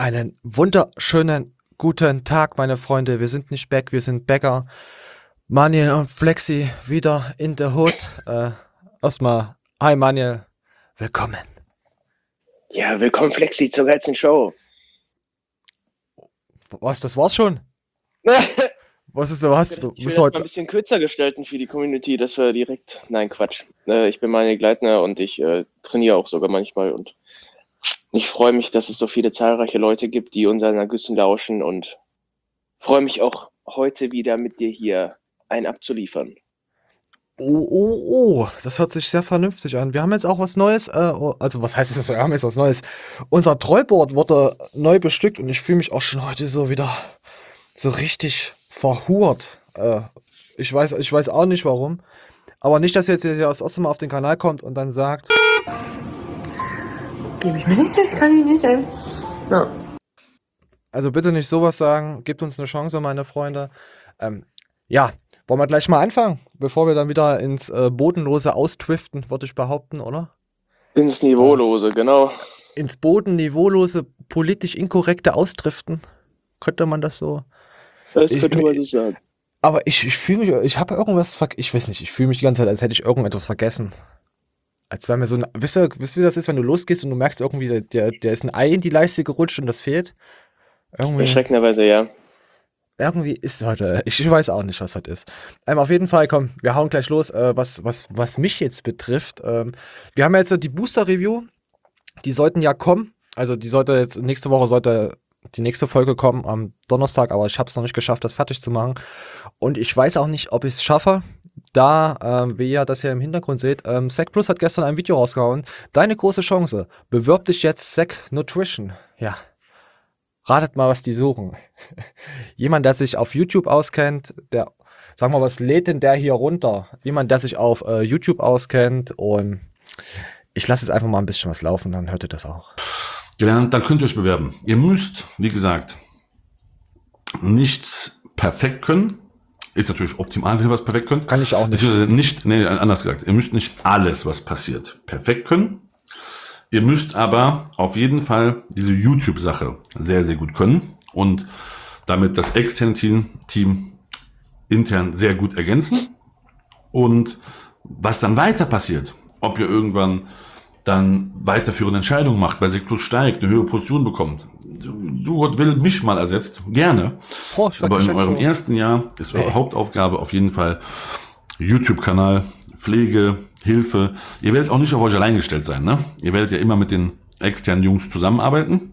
Einen wunderschönen guten Tag, meine Freunde. Wir sind nicht back, wir sind Bäcker. Manuel und Flexi wieder in the Hood. Erstmal, hi Manuel, willkommen. Ja, willkommen Flexi zur geilsten Show. Was, das war's schon? Was ist was? Ich will das mal ein bisschen kürzer gestalten für die Community, dass wir direkt... Nein, Quatsch. Ich bin Manuel Gleitner und ich trainiere auch sogar manchmal und ich freue mich, dass es so viele zahlreiche Leute gibt, die unseren Ergüssen lauschen und freue mich auch heute wieder mit dir hier einen abzuliefern. Oh, das hört sich sehr vernünftig an. Wir haben jetzt auch was Neues, also was heißt es, wir haben jetzt was Neues. Unser Trollboard wurde neu bestückt und ich fühle mich auch schon heute so wieder so richtig verhurt. Ich weiß auch nicht warum. Aber nicht, dass jetzt hier das erste Mal auf den Kanal kommt und dann sagt, gebe ich mir nicht, das kann ich nicht sein. Ja. Also bitte nicht sowas sagen, gebt uns eine Chance, meine Freunde. Ja, wollen wir gleich mal anfangen, bevor wir dann wieder ins Bodenlose ausdriften, würde ich behaupten, oder? Ins Niveaulose, genau. Ins bodenniveaulose, politisch inkorrekte Ausdriften. Könnte man das so? Das könnte man so sagen. Aber ich fühle mich, ich habe irgendwas ich weiß nicht, ich fühle mich die ganze Zeit, als hätte ich irgendetwas vergessen. Als wäre mir so ein, wisst ihr, wie das ist, wenn du losgehst und du merkst irgendwie, der ist ein Ei in die Leiste gerutscht und das fehlt? Erschreckenderweise, ja. Irgendwie ist heute, ich weiß auch nicht, was heute ist. Auf jeden Fall, komm, wir hauen gleich los. Was mich jetzt betrifft, wir haben jetzt die Booster-Review, die sollten ja kommen. Also die sollte jetzt, nächste Woche sollte die nächste Folge kommen am Donnerstag, aber ich habe es noch nicht geschafft, das fertig zu machen. Und ich weiß auch nicht, ob ich es schaffe, da, wie ihr das hier im Hintergrund seht, Sec Plus hat gestern ein Video rausgehauen. Deine große Chance, bewirb dich jetzt Sec Nutrition. Ja. Ratet mal, was die suchen. Jemand, der sich auf YouTube auskennt, der, sag mal, was lädt denn der hier runter? Jemand, der sich auf YouTube auskennt und ich lasse jetzt einfach mal ein bisschen was laufen, dann hört ihr das auch. Gelernt, dann könnt ihr euch bewerben. Ihr müsst, wie gesagt, nichts perfekt können. Ist natürlich optimal, wenn ihr was perfekt könnt. Kann ich auch nicht. Anders gesagt, ihr müsst nicht alles, was passiert, perfekt können. Ihr müsst aber auf jeden Fall diese YouTube-Sache sehr, sehr gut können und damit das externe Team intern sehr gut ergänzen. Und was dann weiter passiert, ob ihr irgendwann dann weiterführende Entscheidungen macht, bei Sec Plus steigt, eine höhere Position bekommt. Du Gott will mich mal ersetzt, gerne. Aber in eurem ersten Jahr ist eure Hauptaufgabe auf jeden Fall YouTube-Kanal, Pflege, Hilfe. Ihr werdet auch nicht auf euch allein gestellt sein, ne? Ihr werdet ja immer mit den externen Jungs zusammenarbeiten.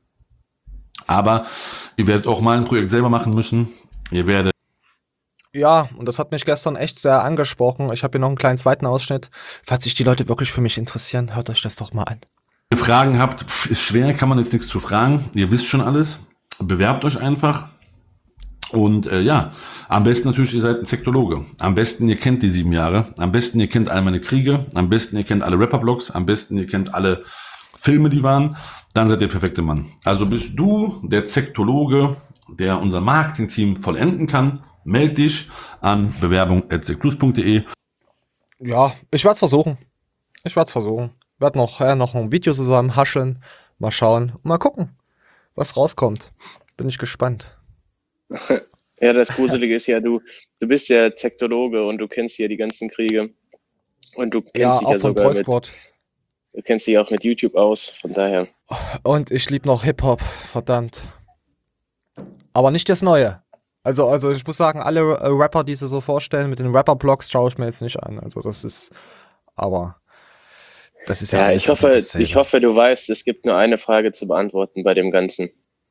Aber ihr werdet auch mal ein Projekt selber machen müssen. Ihr werdet... Ja, und das hat mich gestern echt sehr angesprochen. Ich habe hier noch einen kleinen zweiten Ausschnitt. Falls sich die Leute wirklich für mich interessieren, hört euch das doch mal an. Wenn ihr Fragen habt, ist schwer, kann man jetzt nichts zu fragen. Ihr wisst schon alles. Bewerbt euch einfach. Und ja, am besten natürlich, ihr seid ein Sektologe. Am besten, ihr kennt die 7 Jahre. Am besten, ihr kennt alle meine Kriege. Am besten, ihr kennt alle Rapper-Blogs. Am besten, ihr kennt alle Filme, die waren. Dann seid ihr der perfekte Mann. Also bist du der Sektologe, der unser Marketing-Team vollenden kann. Meld dich an bewerbung@secplus.de. Ja, ich werde es versuchen. Werde noch ein Video zusammen hascheln. Mal schauen und mal gucken, was rauskommt. Bin ich gespannt. Ja, das Gruselige ist ja, du bist ja Sektologe und du kennst ja die ganzen Kriege. Und du kennst dich ja sogar du kennst dich auch mit YouTube aus, von daher. Und ich liebe noch Hip-Hop, verdammt. Aber nicht das Neue. Also ich muss sagen, alle Rapper, die sie so vorstellen, mit den Rapper-Blogs schaue ich mir jetzt nicht an. Also das ist ja... Ja, ich hoffe, du weißt, es gibt nur eine Frage zu beantworten bei dem Ganzen.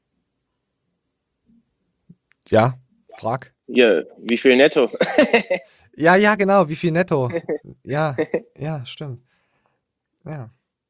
Ja, frag. Ja, wie viel netto? Ja, genau, wie viel netto? Ja, stimmt. Ja.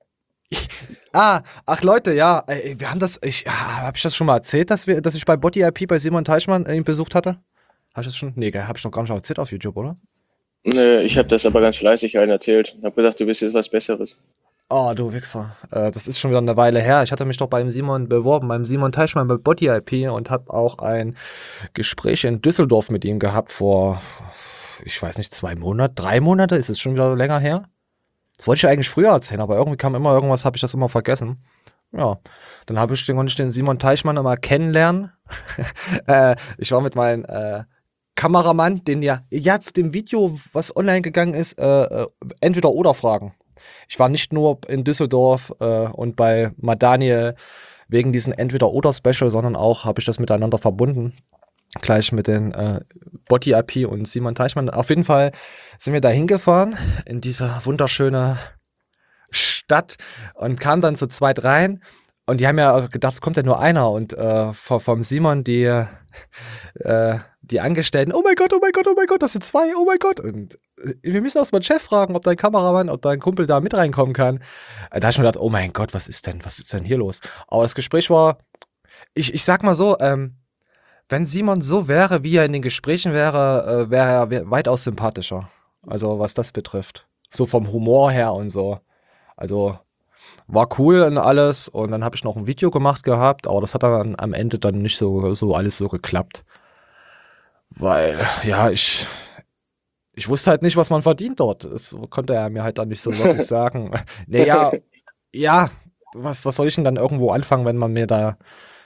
Ach Leute, ja, wir haben das, hab ich das schon mal erzählt, dass ich bei Body IP bei Simon Teichmann ihn besucht hatte? Hab ich das schon? Nee, hab ich noch gar nicht erzählt auf YouTube, oder? Nö, ich habe das aber ganz fleißig allen erzählt. Hab gedacht, du bist jetzt was Besseres. Oh, du Wichser. Das ist schon wieder eine Weile her. Ich hatte mich doch beim Simon beworben, beim Simon Teichmann bei Body IP und habe auch ein Gespräch in Düsseldorf mit ihm gehabt vor, ich weiß nicht, 2 Monate, 3 Monate, ist es schon wieder länger her? Das wollte ich ja eigentlich früher erzählen, aber irgendwie kam immer irgendwas, habe ich das immer vergessen. ja, dann konnte ich den Simon Teichmann nochmal kennenlernen. Ich war mit meinem Kameramann, den ja zu dem Video, was online gegangen ist, entweder oder Fragen. Ich war nicht nur in Düsseldorf und bei Madaniel wegen diesem Entweder-Oder-Special, sondern auch habe ich das miteinander verbunden. Gleich mit den Body IP und Simon Teichmann. Auf jeden Fall sind wir da hingefahren in diese wunderschöne Stadt und kamen dann zu zweit rein. Und die haben ja gedacht, es kommt ja nur einer. Und vom Simon die Angestellten, oh mein Gott, oh mein Gott, oh mein Gott, das sind zwei, oh mein Gott. Und wir müssen erst mal den Chef fragen, ob dein Kameramann, ob dein Kumpel da mit reinkommen kann. Da habe ich mir gedacht, oh mein Gott, was ist denn hier los? Aber das Gespräch war, ich sag mal so, wenn Simon so wäre, wie er in den Gesprächen wäre, wäre er weitaus sympathischer. Also was das betrifft. So vom Humor her und so. Also war cool und alles. Und dann habe ich noch ein Video gemacht gehabt, aber das hat dann am Ende dann nicht so alles so geklappt. Weil, ja, ich wusste halt nicht, was man verdient dort. Das konnte er mir halt dann nicht so wirklich sagen. Naja, ja, was soll ich denn dann irgendwo anfangen, wenn man mir da.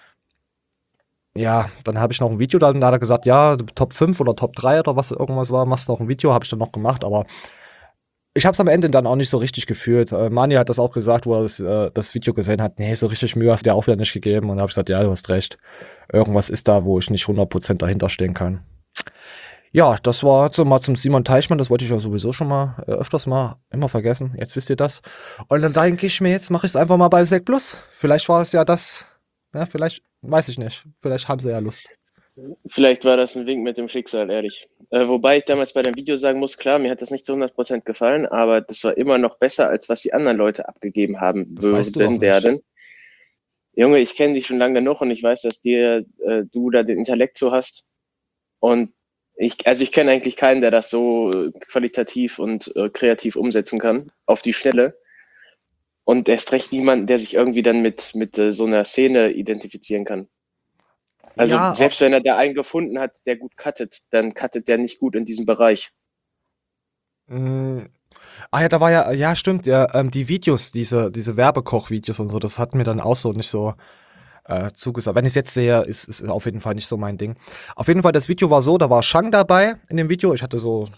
Ja, dann habe ich noch ein Video, dann hat er gesagt, ja, Top 5 oder Top 3 oder was irgendwas war, machst du noch ein Video, habe ich dann noch gemacht, aber ich habe es am Ende dann auch nicht so richtig gefühlt. Mani hat das auch gesagt, wo er das Video gesehen hat, nee, so richtig Mühe hast du dir auch wieder nicht gegeben. Und da habe ich gesagt, ja, du hast recht. Irgendwas ist da, wo ich nicht 100% dahinter stehen kann. Ja, das war so mal zum Simon Teichmann, das wollte ich ja sowieso schon mal öfters mal immer vergessen. Jetzt wisst ihr das. Und dann denke ich mir, jetzt mache ich es einfach mal bei Sek Plus. Vielleicht war es ja das, ja, vielleicht, weiß ich nicht. Vielleicht haben sie ja Lust. Vielleicht war das ein Wink mit dem Schicksal, ehrlich. Wobei ich damals bei dem Video sagen muss, klar, mir hat das nicht zu 100% gefallen, aber das war immer noch besser, als was die anderen Leute abgegeben haben Das weißt du doch werden. Junge, ich kenne dich schon lange genug und ich weiß, dass du da den Intellekt so hast. Und ich kenne eigentlich keinen, der das so qualitativ und kreativ umsetzen kann, auf die Schnelle. Und erst recht niemanden, der sich irgendwie dann mit so einer Szene identifizieren kann. Also Ja, selbst wenn er da einen gefunden hat, der gut cuttet, dann cuttet der nicht gut in diesem Bereich. ja, da war ja, stimmt, ja, die Videos, diese Werbekoch-Videos und so, das hat mir dann auch so nicht so zugesagt. Wenn ich es jetzt sehe, ist auf jeden Fall nicht so mein Ding. Auf jeden Fall, das Video war so, da war Shang dabei in dem Video. Ich hatte so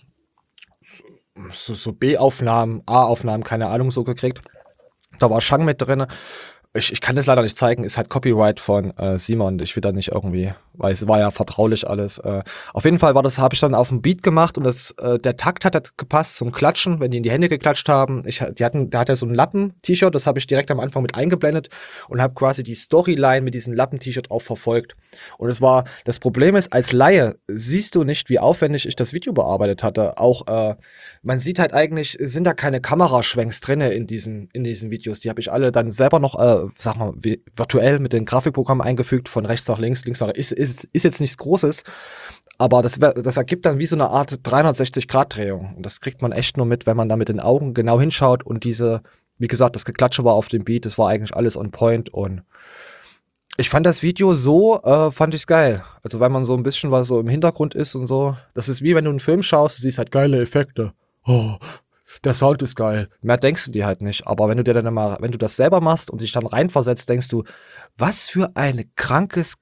B-Aufnahmen, A-Aufnahmen, keine Ahnung, so gekriegt. Da war Shang mit drin. Ich kann das leider nicht zeigen, ist halt Copyright von Simon. Ich will da nicht irgendwie, weil es war ja vertraulich alles. Auf jeden Fall habe ich dann auf dem Beat gemacht und der Takt hat gepasst zum Klatschen, wenn die in die Hände geklatscht haben. Der hat ja so ein Lappen-T-Shirt, das habe ich direkt am Anfang mit eingeblendet und habe quasi die Storyline mit diesem Lappen-T-Shirt auch verfolgt. Und das Problem ist, als Laie siehst du nicht, wie aufwendig ich das Video bearbeitet hatte. Auch man sieht halt eigentlich, sind da keine Kameraschwenks drinne in diesen Videos. Die habe ich alle dann selber noch sag mal, virtuell mit den Grafikprogrammen eingefügt, von rechts nach links nach rechts. Ist jetzt nichts Großes, aber das ergibt dann wie so eine Art 360-Grad-Drehung. Und das kriegt man echt nur mit, wenn man da mit den Augen genau hinschaut und wie gesagt, das Geklatsche war auf dem Beat, das war eigentlich alles on point und ich fand das Video fand ich's geil. Also, weil man so ein bisschen was so im Hintergrund ist und so. Das ist wie wenn du einen Film schaust, du siehst halt geile Effekte. Oh, der Sound ist geil. Mehr denkst du dir halt nicht. Aber wenn du das selber machst und dich dann reinversetzt, denkst du, was für ein krankes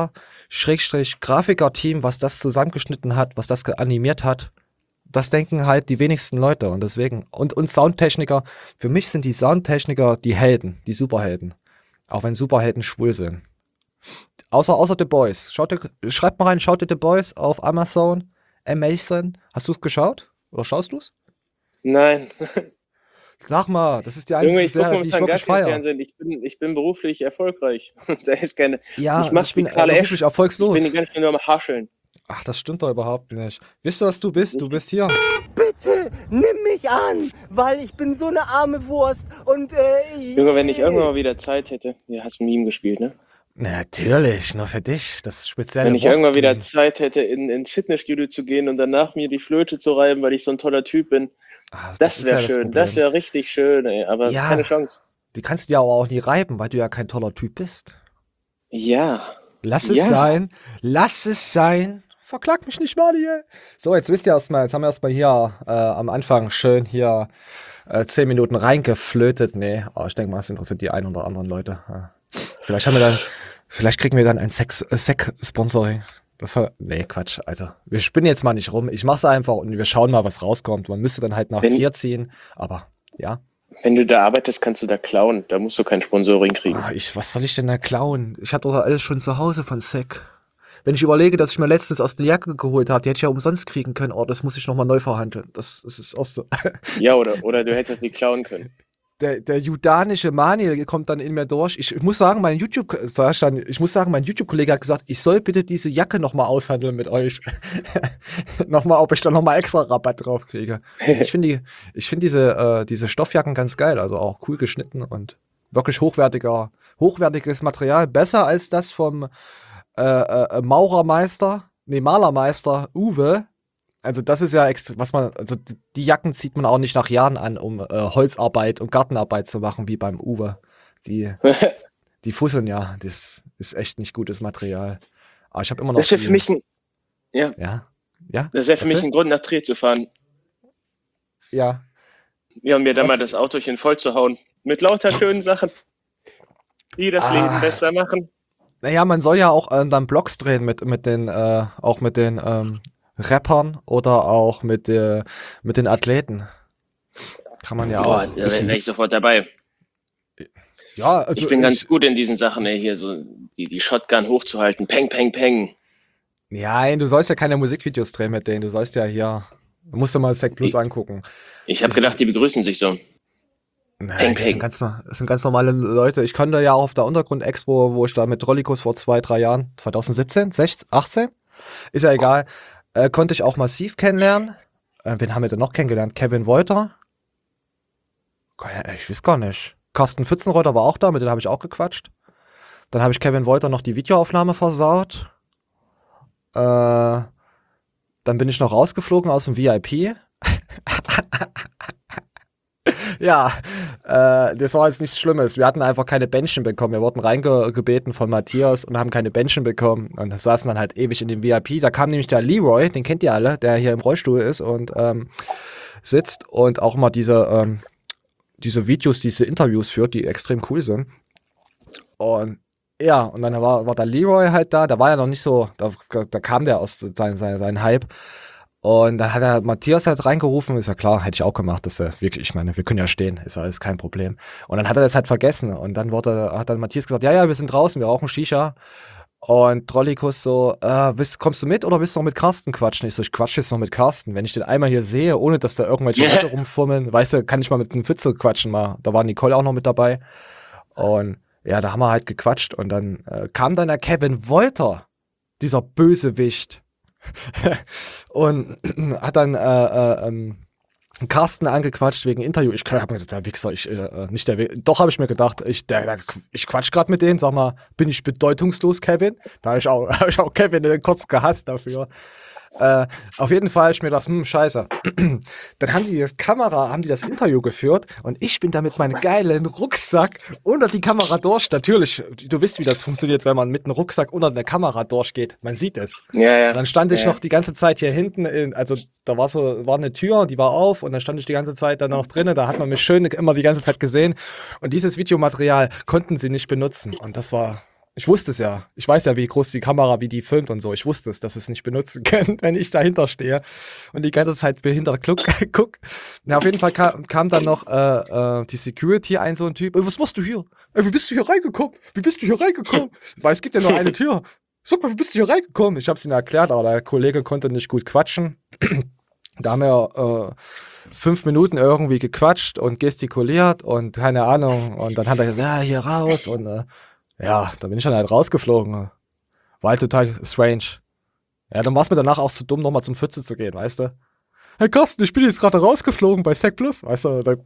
Cutter-Grafiker-Team, was das zusammengeschnitten hat, was das animiert hat. Das denken halt die wenigsten Leute und deswegen. Und Soundtechniker, für mich sind die Soundtechniker die Helden, die Superhelden. Auch wenn Superhelden schwul sind. Außer The Boys. Schreibt mal rein, schaut ihr The Boys auf Amazon. Hast du es geschaut? Oder schaust du es? Nein. Sag mal, das ist die Junge, einzige ich gucke Serie, die ich momentan gar wirklich kein feiere. Fernsehen. Ich bin beruflich erfolgreich. Da ist keine. Ja, ich mach's ich wie bin Karl Esch. beruflich erfolgslos. Ich bin die ganze Zeit nur am Hascheln. Ach, das stimmt doch überhaupt nicht. Wisst ihr, was du bist? Du bist hier. Bitte nimm mich an, weil ich bin so eine arme Wurst und Junge, wenn ich irgendwann mal wieder Zeit hätte. Ja, hast Meme gespielt, ne? Natürlich, nur für dich. Das spezielle Wenn ich irgendwann wieder Wurstmeme. Zeit hätte, in Fitnessstudio zu gehen und danach mir die Flöte zu reiben, weil ich so ein toller Typ bin. Das ist wäre ja das schön. Das Problem. wäre richtig schön, ey. Aber Ja. keine Chance. Die kannst du ja aber auch nie reiben, weil du ja kein toller Typ bist. Ja. Lass es Ja. sein. Lass es sein. Verklag mich nicht mal hier. So, jetzt haben wir erstmal hier am Anfang schön hier 10 Minuten reingeflötet. Nee, aber ich denke mal, es interessiert die ein oder anderen Leute. Ja. Vielleicht kriegen wir dann ein Sec-Sponsoring. Nee, Quatsch. Also, wir spinnen jetzt mal nicht rum. Ich mach's einfach und wir schauen mal, was rauskommt. Man müsste dann halt nach Trier ziehen, aber ja. Wenn du da arbeitest, kannst du da klauen. Da musst du kein Sponsoring kriegen. Was soll ich denn da klauen? Ich hab doch alles schon zu Hause von Sec. Wenn ich überlege, dass ich mir letztens aus der Jacke geholt habe, die hätte ich ja umsonst kriegen können. Oh, das muss ich nochmal neu verhandeln. Das ist auch so. Ja, oder du hättest die klauen können. Der judanische Maniel kommt dann in mir durch. Ich muss sagen, mein YouTube-Kollege hat gesagt, ich soll bitte diese Jacke nochmal aushandeln mit euch. Ob ich da nochmal extra Rabatt drauf kriege. Ich finde diese Stoffjacken ganz geil, also auch cool geschnitten und wirklich hochwertiges Material. Besser als das vom Malermeister Uwe. Also das ist ja die Jacken zieht man auch nicht nach Jahren an, um Holzarbeit und Gartenarbeit zu machen, wie beim Uwe. Die fusseln ja, das ist echt nicht gutes Material. Aber ich habe immer noch Das wäre für mich ein Grund, nach Trier zu fahren. Ja. Ja, und mir dann mal das Autochen voll zu hauen. Mit lauter schönen Sachen, die das Leben besser machen. Naja, man soll ja auch dann Blogs drehen mit den Rappern oder auch mit den Athleten. Kann man ja auch. Da wäre ich sofort dabei. Ja, also ich bin ganz gut in diesen Sachen, hier so die Shotgun hochzuhalten. Peng, peng, peng. Ja, du sollst ja keine Musikvideos drehen mit denen. Du sollst ja hier. Du musst dir mal Sec Plus angucken. Ich habe gedacht, die begrüßen sich so. Nein, das sind ganz normale Leute. Ich konnte ja auch auf der Untergrund-Expo, wo ich da mit Trollikus vor 2-3 Jahren, 2017, 16, 18, ist ja egal, konnte ich auch Massiv kennenlernen. Wen haben wir denn noch kennengelernt? Kevin Wolter? Ich weiß gar nicht. Carsten Pfützenreuter war auch da, mit dem habe ich auch gequatscht. Dann habe ich Kevin Wolter noch die Videoaufnahme versaut. Dann bin ich noch rausgeflogen aus dem VIP. Ja, das war jetzt nichts Schlimmes. Wir hatten einfach keine Bändchen bekommen. Wir wurden reingebeten von Matthias und haben keine Bändchen bekommen und saßen dann halt ewig in dem VIP. Da kam nämlich der Leroy, den kennt ihr alle, der hier im Rollstuhl ist und sitzt und auch mal diese Videos, diese Interviews führt, die extrem cool sind. Und ja, und dann war der Leroy halt da. Der war ja noch nicht so, da kam der aus sein Hype. Und dann hat er Matthias halt reingerufen, ist ja klar, hätte ich auch gemacht, dass er wirklich, ich meine, wir können ja stehen, ist alles kein Problem. Und dann hat er das halt vergessen und dann hat dann Matthias gesagt, ja, wir sind draußen, wir rauchen Shisha. Und Trollikus so, kommst du mit oder willst du noch mit Carsten quatschen? Ich so, ich quatsche jetzt noch mit Carsten. Wenn ich den einmal hier sehe, ohne dass da irgendwelche Leute rumfummeln, weißt du, kann ich mal mit dem Pfütze quatschen mal. Da war Nicole auch noch mit dabei. Und ja, da haben wir halt gequatscht und dann kam dann der Kevin Wolter, dieser Bösewicht. Und hat dann Carsten angequatscht wegen Interview. Ich hab mir gedacht, der Wichser, doch habe ich mir gedacht, ich quatsch gerade mit denen, sag mal, bin ich bedeutungslos, Kevin? Da habe ich auch Kevin kurz gehasst dafür. Auf jeden Fall habe ich mir gedacht, scheiße. Dann haben die das Interview geführt und ich bin da mit meinem geilen Rucksack unter die Kamera durch. Natürlich, du weißt, wie das funktioniert, wenn man mit einem Rucksack unter der Kamera durchgeht. Man sieht es. Ja. Und dann stand ich noch die ganze Zeit hier hinten, da war eine Tür, die war auf und dann stand ich die ganze Zeit dann noch drinnen. Da hat man mich schön immer die ganze Zeit gesehen. Und dieses Videomaterial konnten sie nicht benutzen. Und das war... Ich wusste es ja. Ich weiß ja, wie groß die Kamera, wie die filmt und so. Ich wusste es, dass es nicht benutzen können, wenn ich dahinter stehe und die ganze Zeit behindert guck. Ja, auf jeden Fall kam dann noch die Security, so ein Typ. Was machst du hier? Wie bist du hier reingekommen? Weil es gibt ja nur eine Tür. Sag mal, wie bist du hier reingekommen? Ich hab's ihnen erklärt, aber der Kollege konnte nicht gut quatschen. Da haben wir 5 Minuten irgendwie gequatscht und gestikuliert und keine Ahnung. Und dann hat er gesagt, ja, hier raus und ja, da bin ich dann halt rausgeflogen. War halt total strange. Ja, dann war es mir danach auch zu dumm, nochmal zum Pfütze zu gehen, weißt du? Hey Carsten, ich bin jetzt gerade rausgeflogen bei Sec Plus, weißt du?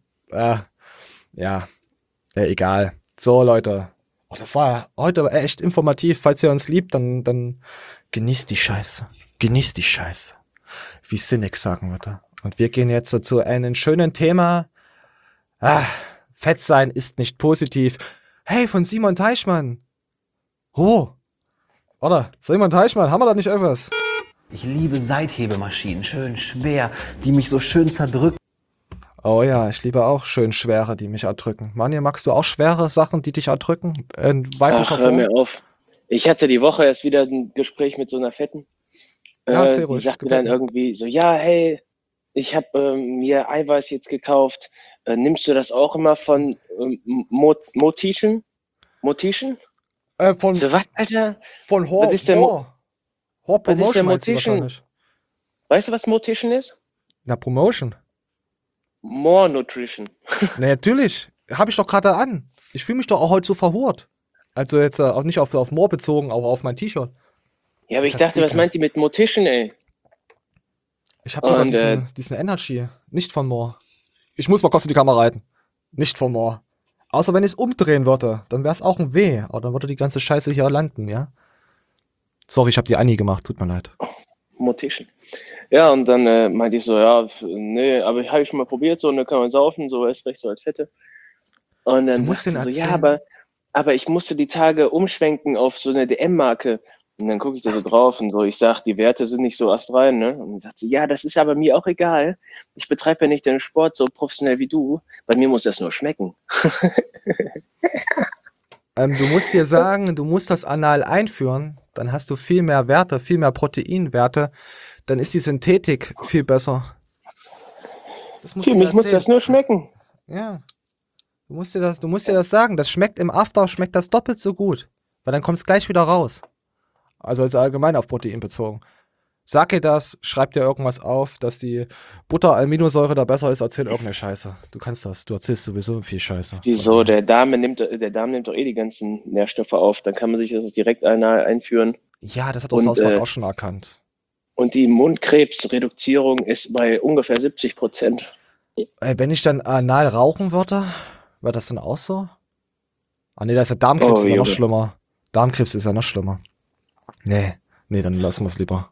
Ja, egal. So, Leute. Oh, das war heute echt informativ. Falls ihr uns liebt, dann genießt die Scheiße. Genießt die Scheiße. Wie Cynic sagen würde. Und wir gehen jetzt zu einem schönen Thema. Fett sein ist nicht positiv. Hey, von Simon Teichmann. Oh. Warte, Simon Teichmann, haben wir da nicht etwas? Ich liebe Seithebemaschinen, schön schwer, die mich so schön zerdrücken. Oh ja, ich liebe auch schön schwere, die mich erdrücken. Manja, magst du auch schwere Sachen, die dich erdrücken? In weiblicher Ach, hör mir Form? auf. Ich hatte die Woche erst wieder ein Gespräch mit so einer Fetten. Ja, erzähl Die ruhig, sagte gefällt dann mir. irgendwie so, ja, hey, ich habe mir Eiweiß jetzt gekauft. Nimmst du das auch immer von Motition? Motition? Von, So, was, Alter? von Was Hor, ist denn, Hor was ist denn Promotion meinst du Motition? wahrscheinlich. Weißt du, was Motition ist? Na, Promotion. More Nutrition. Na, natürlich. Habe ich doch gerade an. Ich fühle mich doch auch heute so verhurt. Also jetzt auch nicht auf More bezogen, aber auf mein T-Shirt. Ja, aber Ist ich das dachte, was ekelhaft. meint die mit Motition, ey? Ich habe sogar Und diesen Energy. Nicht von More. Ich muss mal kurz in die Kamera reiten. Nicht von More. Außer wenn ich es umdrehen würde, dann wäre es auch ein W. Aber dann würde die ganze Scheiße hier landen, ja? Sorry, ich habe die Annie gemacht. Tut mir leid. Motition. Ja, und dann meinte ich so, ja, nee, aber habe ich schon mal probiert, so, und dann kann man saufen, so erst recht so als Fette. Und Du dann musst sagt den sie so, ja, erzählen. aber ich musste die Tage umschwenken auf so eine DM-Marke. Und dann gucke ich da so drauf und so, ich sag, die Werte sind nicht so astrein, ne? Und dann sagt sie, ja, das ist aber mir auch egal. Ich betreibe ja nicht den Sport so professionell wie du. Bei mir muss das nur schmecken. Du musst dir sagen, du musst das anal einführen. Dann hast du viel mehr Werte, viel mehr Proteinwerte. Dann ist die Synthetik viel besser. Das musst Für du mir mich muss das erzählen. nur schmecken. Ja. Du musst dir das sagen. Das schmeckt im After, schmeckt das doppelt so gut. Weil dann kommt es gleich wieder raus. Also als allgemein auf Protein bezogen. Sag dir das, schreib dir irgendwas auf, dass die Butter-Aminosäure da besser ist, erzähl irgendeine Scheiße. Du kannst das, du erzählst sowieso viel Scheiße. Wieso? Von daher. Der Darm nimmt doch eh die ganzen Nährstoffe auf. Dann kann man sich das direkt einführen. Ja, das hat doch Und, South Park auch schon erkannt. Und die Mundkrebsreduzierung ist bei ungefähr 70%. Wenn ich dann anal rauchen würde, wäre das dann auch so? Ah nee, da ist ja Darmkrebs, Oh, ist ja noch Junge. schlimmer. Darmkrebs ist ja noch schlimmer. Nee, dann lassen wir es lieber.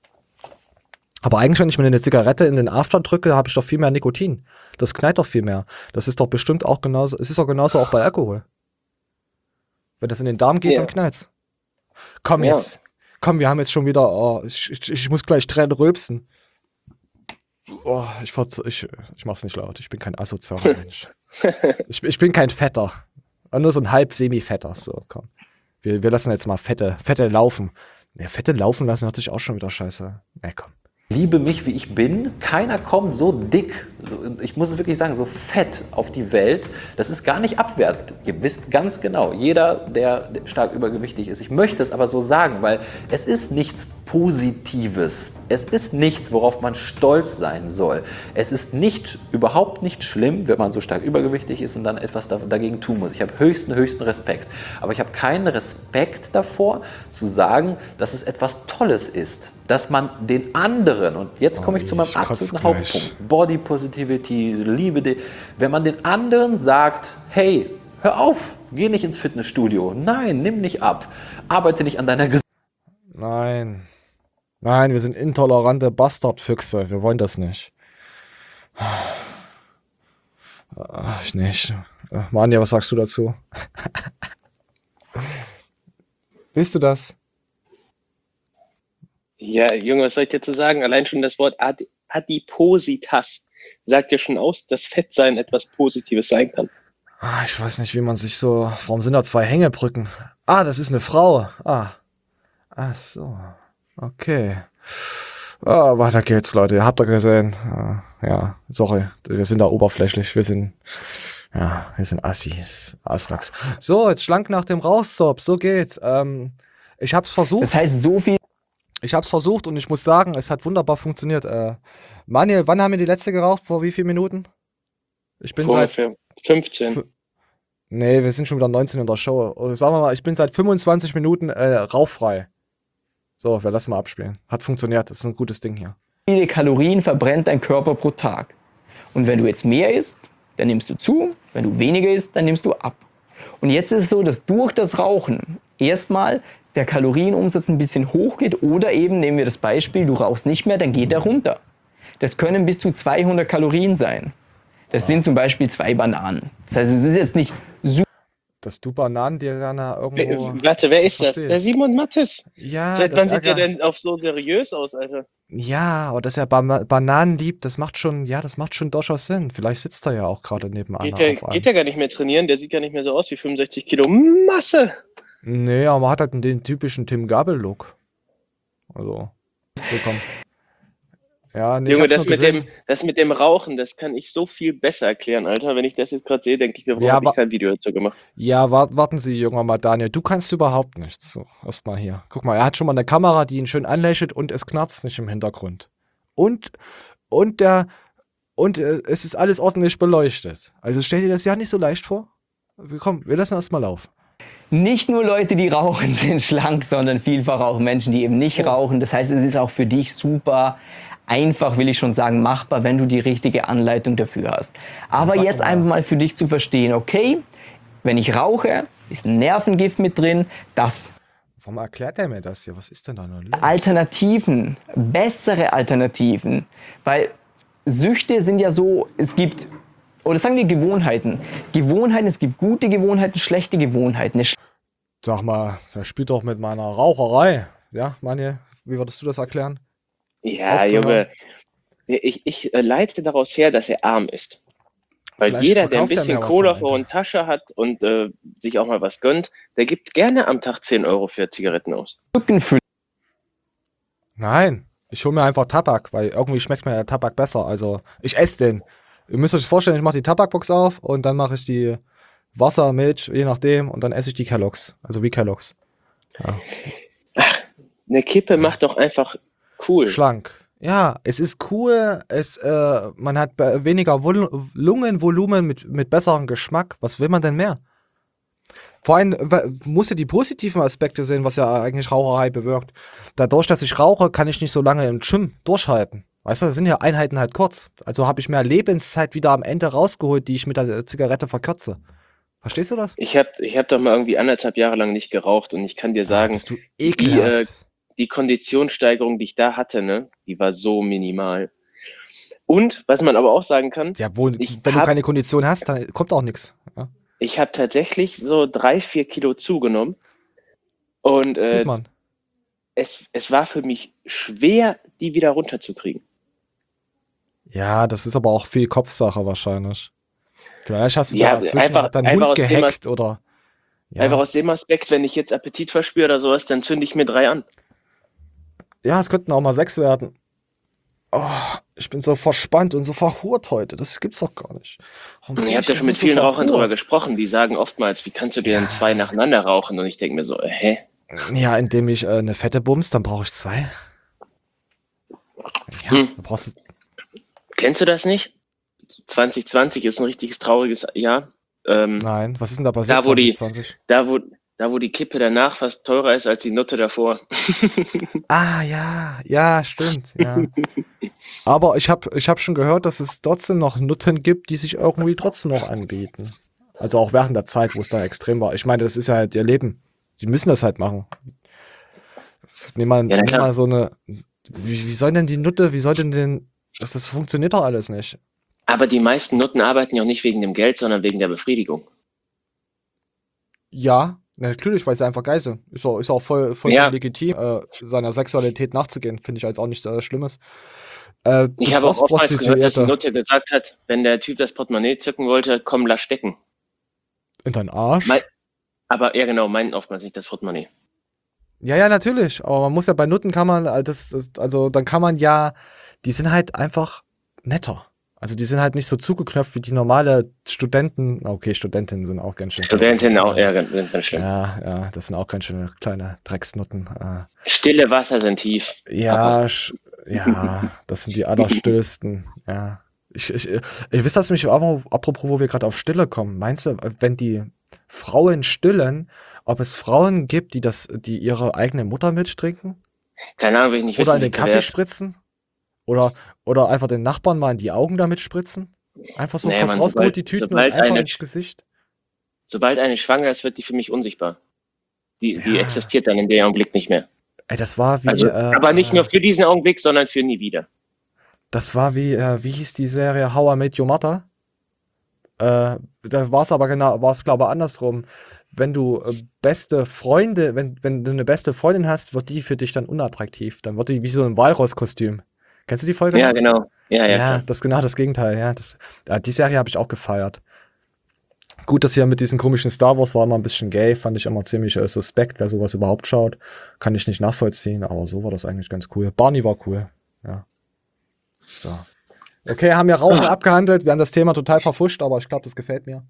Aber eigentlich, wenn ich mir eine Zigarette in den After drücke, habe ich doch viel mehr Nikotin. Das knallt doch viel mehr. Das ist doch bestimmt auch genauso, es ist doch genauso auch bei Alkohol. Wenn das in den Darm geht, Ja. dann knallt's. Komm Ja. jetzt. Komm, wir haben jetzt schon wieder, ich muss gleich Tränen rülpsen. Oh, ich mach's nicht laut. Ich bin kein asozialer Mensch. Ich bin kein Fetter. Nur so ein halb Semi-Fetter. So, komm. Wir lassen jetzt mal Fette laufen. Ja, Fette laufen lassen hört sich auch schon wieder scheiße. Ja, komm. Liebe mich, wie ich bin. Keiner kommt so dick, ich muss es wirklich sagen, so fett auf die Welt. Das ist gar nicht abwertend. Ihr wisst ganz genau, jeder, der stark übergewichtig ist. Ich möchte es aber so sagen, weil es ist nichts Positives. Es ist nichts, worauf man stolz sein soll. Es ist überhaupt nicht schlimm, wenn man so stark übergewichtig ist und dann etwas dagegen tun muss. Ich habe höchsten Respekt. Aber ich habe keinen Respekt davor, zu sagen, dass es etwas Tolles ist. Dass man den anderen, und jetzt komme ich zu meinem ich kotz absoluten gleich. Hauptpunkt, Body Positivity, Liebe, wenn man den anderen sagt, hey, hör auf, geh nicht ins Fitnessstudio, nein, nimm nicht ab, arbeite nicht an deiner Nein. Nein, wir sind intolerante Bastardfüchse. Wir wollen das nicht. Ich nicht. Manja, was sagst du dazu? Willst du das? Ja, Junge, was soll ich dir zu sagen? Allein schon das Wort Adipositas sagt ja schon aus, dass Fettsein etwas Positives sein kann. Ich weiß nicht, wie man sich so. Warum sind da zwei Hängebrücken? Das ist eine Frau. Ach so. Okay. Weiter geht's, Leute. Ihr habt doch gesehen. Ja, sorry. Wir sind da oberflächlich. Wir sind Assis. Aslaks. So, jetzt schlank nach dem Rauchstop. So geht's. Ich hab's versucht. Das heißt, so viel Ich hab's versucht und ich muss sagen, es hat wunderbar funktioniert. Manuel, wann haben wir die letzte geraucht? Vor wie vielen Minuten? Ich bin Vor seit. ungefähr 15. Nee, wir sind schon wieder 19 in der Show. Sagen wir mal, ich bin seit 25 Minuten rauchfrei. So, wir lassen mal abspielen. Hat funktioniert, das ist ein gutes Ding hier. viele Kalorien verbrennt dein Körper pro Tag. Und wenn du jetzt mehr isst, dann nimmst du zu. Wenn du weniger isst, dann nimmst du ab. Und jetzt ist es so, dass durch das Rauchen erstmal der Kalorienumsatz ein bisschen hochgeht oder eben, nehmen wir das Beispiel, du rauchst nicht mehr, dann geht er runter. Das können bis zu 200 Kalorien sein. Das sind zum Beispiel 2 Bananen. Das heißt, es ist jetzt nicht super. dass du Bananen dir gerne irgendwo Warte, wer ist das? verstehe. Der Simon Mattes. Ja, Seit das wann sieht der ärgert- denn auf so seriös aus, Alter? Ja, aber dass er Bananen liebt, das macht schon durchaus Sinn. Vielleicht sitzt er ja auch gerade neben Anna auf einem. Geht der gar nicht mehr trainieren? Der sieht gar nicht mehr so aus wie 65 Kilo Masse. Nee, aber man hat halt den typischen Tim Gabel-Look. Also, willkommen. Ja, nee, Junge, ich hab's nur gesehen. das mit dem Rauchen, das kann ich so viel besser erklären, Alter. Wenn ich das jetzt gerade sehe, denke ich mir, warum Ja, habe ich aber- kein Video dazu gemacht? Ja, warten Sie, junger mal, Daniel. Du kannst überhaupt nichts. So, erstmal hier. Guck mal, er hat schon mal eine Kamera, die ihn schön anlächelt und es knarzt nicht im Hintergrund. Und es ist alles ordentlich beleuchtet. Also stell dir das ja nicht so leicht vor. Komm, wir lassen erstmal laufen. Nicht nur Leute, die rauchen, sind schlank, sondern vielfach auch Menschen, die eben nicht rauchen. Das heißt, es ist auch für dich super einfach, will ich schon sagen, machbar, wenn du die richtige Anleitung dafür hast. Aber sag jetzt doch mal. einfach mal für dich zu verstehen, okay, wenn ich rauche, ist ein Nervengift mit drin, das Warum erklärt er mir das hier? Was ist denn da noch los? Alternativen, bessere Alternativen, weil Süchte sind ja so, es gibt, oder sagen wir Gewohnheiten. Gewohnheiten, es gibt gute Gewohnheiten, schlechte Gewohnheiten. Eine Sag mal, das spielt doch mit meiner Raucherei. Ja, Manuel, wie würdest du das erklären? Ja, Aufzuhören. Junge. Ich leite daraus her, dass er arm ist. Weil Vielleicht jeder, der ein verkauft er bisschen mir was Cola am vor Ende. der Tasche hat und sich auch mal was gönnt, der gibt gerne am Tag 10 Euro für Zigaretten aus. Lückenfüller Nein, ich hole mir einfach Tabak, weil irgendwie schmeckt mir der Tabak besser. Also, ich esse den. Ihr müsst euch vorstellen, ich mache die Tabakbox auf und dann mache ich die Wasser, Milch, je nachdem, und dann esse ich die Kelloggs. Also wie Kelloggs. Eine Kippe macht doch einfach cool. Schlank. Ja, es ist cool, man hat weniger Lungenvolumen mit besserem Geschmack. Was will man denn mehr? Vor allem musst du die positiven Aspekte sehen, was ja eigentlich Raucherei bewirkt. Dadurch, dass ich rauche, kann ich nicht so lange im Gym durchhalten. Weißt du, da sind ja Einheiten halt kurz. Also habe ich mehr Lebenszeit wieder am Ende rausgeholt, die ich mit der Zigarette verkürze. Verstehst du das? Ich hab doch mal irgendwie 1,5 Jahre lang nicht geraucht und ich kann dir sagen, Bist du ekelhaft. die Konditionssteigerung, die ich da hatte, ne, die war so minimal. Und, was man aber auch sagen kann, Ja, wenn du keine Kondition hast, dann kommt auch nichts. Ja, ich habe tatsächlich so 3-4 Kilo zugenommen und sieht man. es war für mich schwer, die wieder runterzukriegen. Ja, das ist aber auch viel Kopfsache wahrscheinlich. Vielleicht hast du Ja, da inzwischen einfach deinen aus Hund dem gehackt oder. Ja. Einfach aus dem Aspekt, wenn ich jetzt Appetit verspüre oder sowas, dann zünde ich mir 3 an. Ja, es könnten auch mal 6 werden. Oh, ich bin so verspannt und so verhurt heute. Das gibt's doch gar nicht. Warum bin Ihr habt ja ich schon mit so vielen Rauchern verhurt? drüber gesprochen, die sagen oftmals, wie kannst du dir denn 2 nacheinander rauchen? Und ich denke mir so, hä? Ja, indem ich eine fette bums, dann brauche ich 2. Ja, da brauchst du. Kennst du das nicht? 2020 ist ein richtiges trauriges Jahr. Nein, was ist denn da passiert? Da, wo die- 2020? Da, wo die Kippe danach fast teurer ist als die Nutte davor. Ah, ja, stimmt, ja. Aber ich hab schon gehört, dass es trotzdem noch Nutten gibt, die sich irgendwie trotzdem noch anbieten. Also auch während der Zeit, wo es da extrem war. Ich meine, das ist ja halt ihr Leben. Die müssen das halt machen. Nimm Ja, na mal klar. so eine. Wie soll denn die Nutte, das funktioniert doch alles nicht. Aber die meisten Nutten arbeiten ja auch nicht wegen dem Geld, sondern wegen der Befriedigung. Ja, natürlich, weil sie einfach geil sind. Ist auch voll Ja. legitim, seiner Sexualität nachzugehen. Finde ich als auch nichts Schlimmes. Ich habe auch oftmals gehört, dass die Prostituierte Nutte gesagt hat, wenn der Typ das Portemonnaie zücken wollte, komm, lass stecken. in deinen Arsch. Aber ja genau, meinen oftmals nicht das Portemonnaie. Ja, natürlich. Aber man muss ja bei Nutten kann man, also dann kann man ja, die sind halt einfach netter. Also die sind halt nicht so zugeknöpft wie die normale Studenten. Okay, Studentinnen sind auch ganz schön. Studentinnen auch, ja, ganz schlimm. Ja, das sind auch ganz schöne kleine Drecksnutten. Stille Wasser sind tief. Ja, das sind die allerstillsten. Ja. Ich wisst das mich, apropos, wo wir gerade auf Stille kommen. Meinst du, wenn die Frauen stillen, ob es Frauen gibt, die ihre eigene Muttermilch trinken? Keine Ahnung, will ich nicht Oder wissen. in den wie Kaffee pervers. spritzen? Oder einfach den Nachbarn mal in die Augen damit spritzen? Einfach so Nee, kurz Mann, rausgeholt, die Tüten und sobald einfach eine- ins Gesicht? Sobald eine schwanger ist, wird die für mich unsichtbar. Die Ja. existiert dann in dem Augenblick nicht mehr. Ey, das war wie, Also, aber nicht nur für diesen Augenblick, sondern für nie wieder. das war wie hieß die Serie How I Met Your Mother? Da war es aber genau, glaube ich, andersrum. Wenn du beste Freunde, wenn du eine beste Freundin hast, wird die für dich dann unattraktiv. Dann wird die wie so ein Walross-Kostüm. Kennst du die Folge Ja, noch? genau. Ja, Ja, klar. das ist genau das Gegenteil. Ja, die Serie habe ich auch gefeiert. Gut, dass hier mit diesen komischen Star Wars war immer ein bisschen gay, fand ich immer ziemlich suspekt, wer sowas überhaupt schaut. Kann ich nicht nachvollziehen, aber so war das eigentlich ganz cool. Barney war cool. Ja. So. Okay, haben wir Rauchen abgehandelt. Wir haben das Thema total verfuscht, aber ich glaube, das gefällt mir.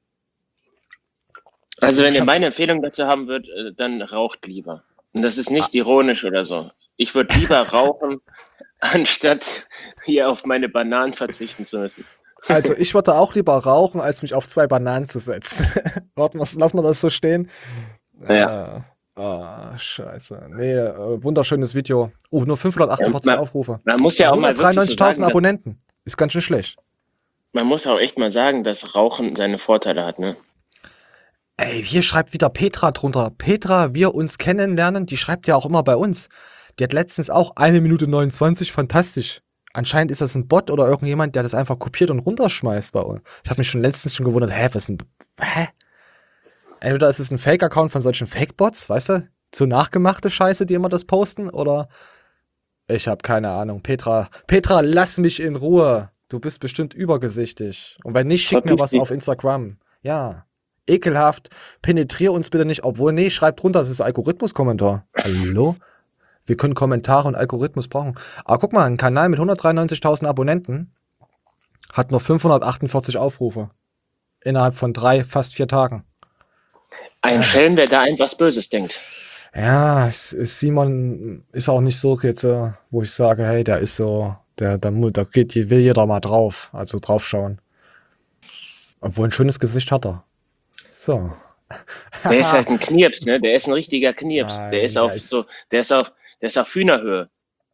Also wenn Ich ihr hab's- meine Empfehlung dazu haben würdet, dann raucht lieber. Und das ist nicht ironisch oder so. Ich würde lieber rauchen, anstatt hier auf meine Bananen verzichten zu müssen. Also, ich würde auch lieber rauchen, als mich auf 2 Bananen zu setzen. Warte mal, lass mal das so stehen. Ja. Scheiße. Nee, wunderschönes Video. Nur 548 Ja, Aufrufe. Man muss ja auch mal wirklich so 193.000 sagen, Abonnenten. Ist ganz schön schlecht. man muss auch echt mal sagen, dass Rauchen seine Vorteile hat, ne? Ey, hier schreibt wieder Petra drunter. Petra, wir uns kennenlernen, die schreibt ja auch immer bei uns. Die hat letztens auch 1 Minute 29, fantastisch. Anscheinend ist das ein Bot oder irgendjemand, der das einfach kopiert und runterschmeißt bei uns. Ich habe mich letztens schon gewundert, hä? Entweder ist es ein Fake-Account von solchen Fake-Bots, weißt du? So nachgemachte Scheiße, die immer das posten, oder ich habe keine Ahnung. Petra, lass mich in Ruhe. Du bist bestimmt übergesichtig. Und wenn nicht, schick mir Verpiss was dich. auf Instagram. Ja. Ekelhaft. Penetrier uns bitte nicht. Obwohl, nee, schreibt drunter, das ist Algorithmus-Kommentar. Hallo? Wir können Kommentare und Algorithmus brauchen. Aber guck mal, ein Kanal mit 193.000 Abonnenten hat nur 548 Aufrufe. Innerhalb von fast 4 Tagen. Ein Schelm, wer da etwas Böses denkt. Ja, Simon ist auch nicht so jetzt, wo ich sage, hey, der ist so, da will jeder mal drauf, also draufschauen. Obwohl ein schönes Gesicht hat er. So. Der ist halt ein Knirps, ne? Der ist ein richtiger Knirps. Nein, der ist der auf ist- so, der ist auf Hühnerhöhe.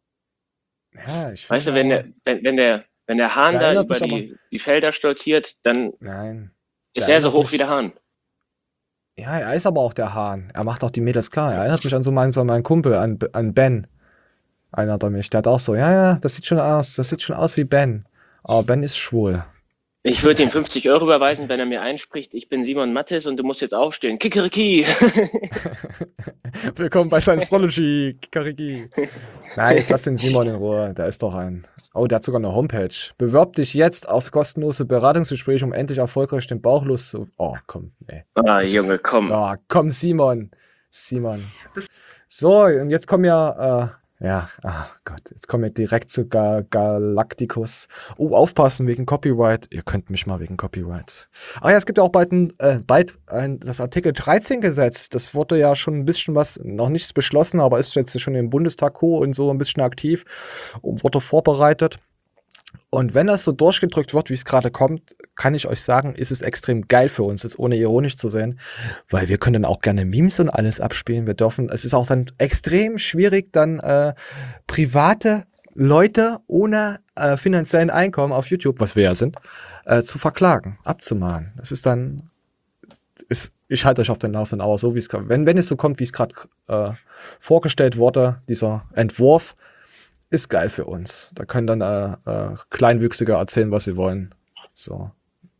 Ja, ich Weißt du, finde wenn der Hahn Der da erinnert über mich die Felder stolziert, dann nein. ist Der er so erinnert hoch mich- wie der Hahn. Ja, er ist aber auch der Hahn. Er macht auch die Mädels klar. Er erinnert mich an so meinen Kumpel, an Ben. Erinnert er mich. Der hat auch so, ja, das sieht schon aus wie Ben. Aber Ben ist schwul. Ich würde ihm 50 € überweisen, wenn er mir einspricht, ich bin Simon Mattes und du musst jetzt aufstehen. Kikeriki! Willkommen bei Science-Astrology, Kikariki. Nein, jetzt lass den Simon in Ruhe. Der ist doch ein. Oh, der hat sogar eine Homepage. Bewirb dich jetzt auf kostenlose Beratungsgespräche, um endlich erfolgreich den Bauchlust zu. Oh, komm, ey. Ah, Junge, komm. Oh, komm, Simon. So, und jetzt kommen wir, jetzt kommen wir direkt zu Galacticus. Oh, aufpassen wegen Copyright. Ihr könnt mich mal wegen Copyright. Ah ja, es gibt ja auch bald das Artikel 13 Gesetz. Das wurde ja schon ein bisschen noch nichts beschlossen, aber ist jetzt schon im Bundestag und so ein bisschen aktiv und wurde vorbereitet. Und wenn das so durchgedrückt wird, wie es gerade kommt, kann ich euch sagen, ist es extrem geil für uns, jetzt ohne ironisch zu sein, weil wir können dann auch gerne Memes und alles abspielen. Es ist auch dann extrem schwierig, dann private Leute ohne finanziellen Einkommen auf YouTube, was wir ja sind, zu verklagen, abzumahnen. Das ist dann, ich halte euch auf den Laufenden, aber so wie es kommt, wenn es so kommt, wie es gerade vorgestellt wurde, dieser Entwurf, ist geil für uns. Da können dann Kleinwüchsige erzählen, was sie wollen. So.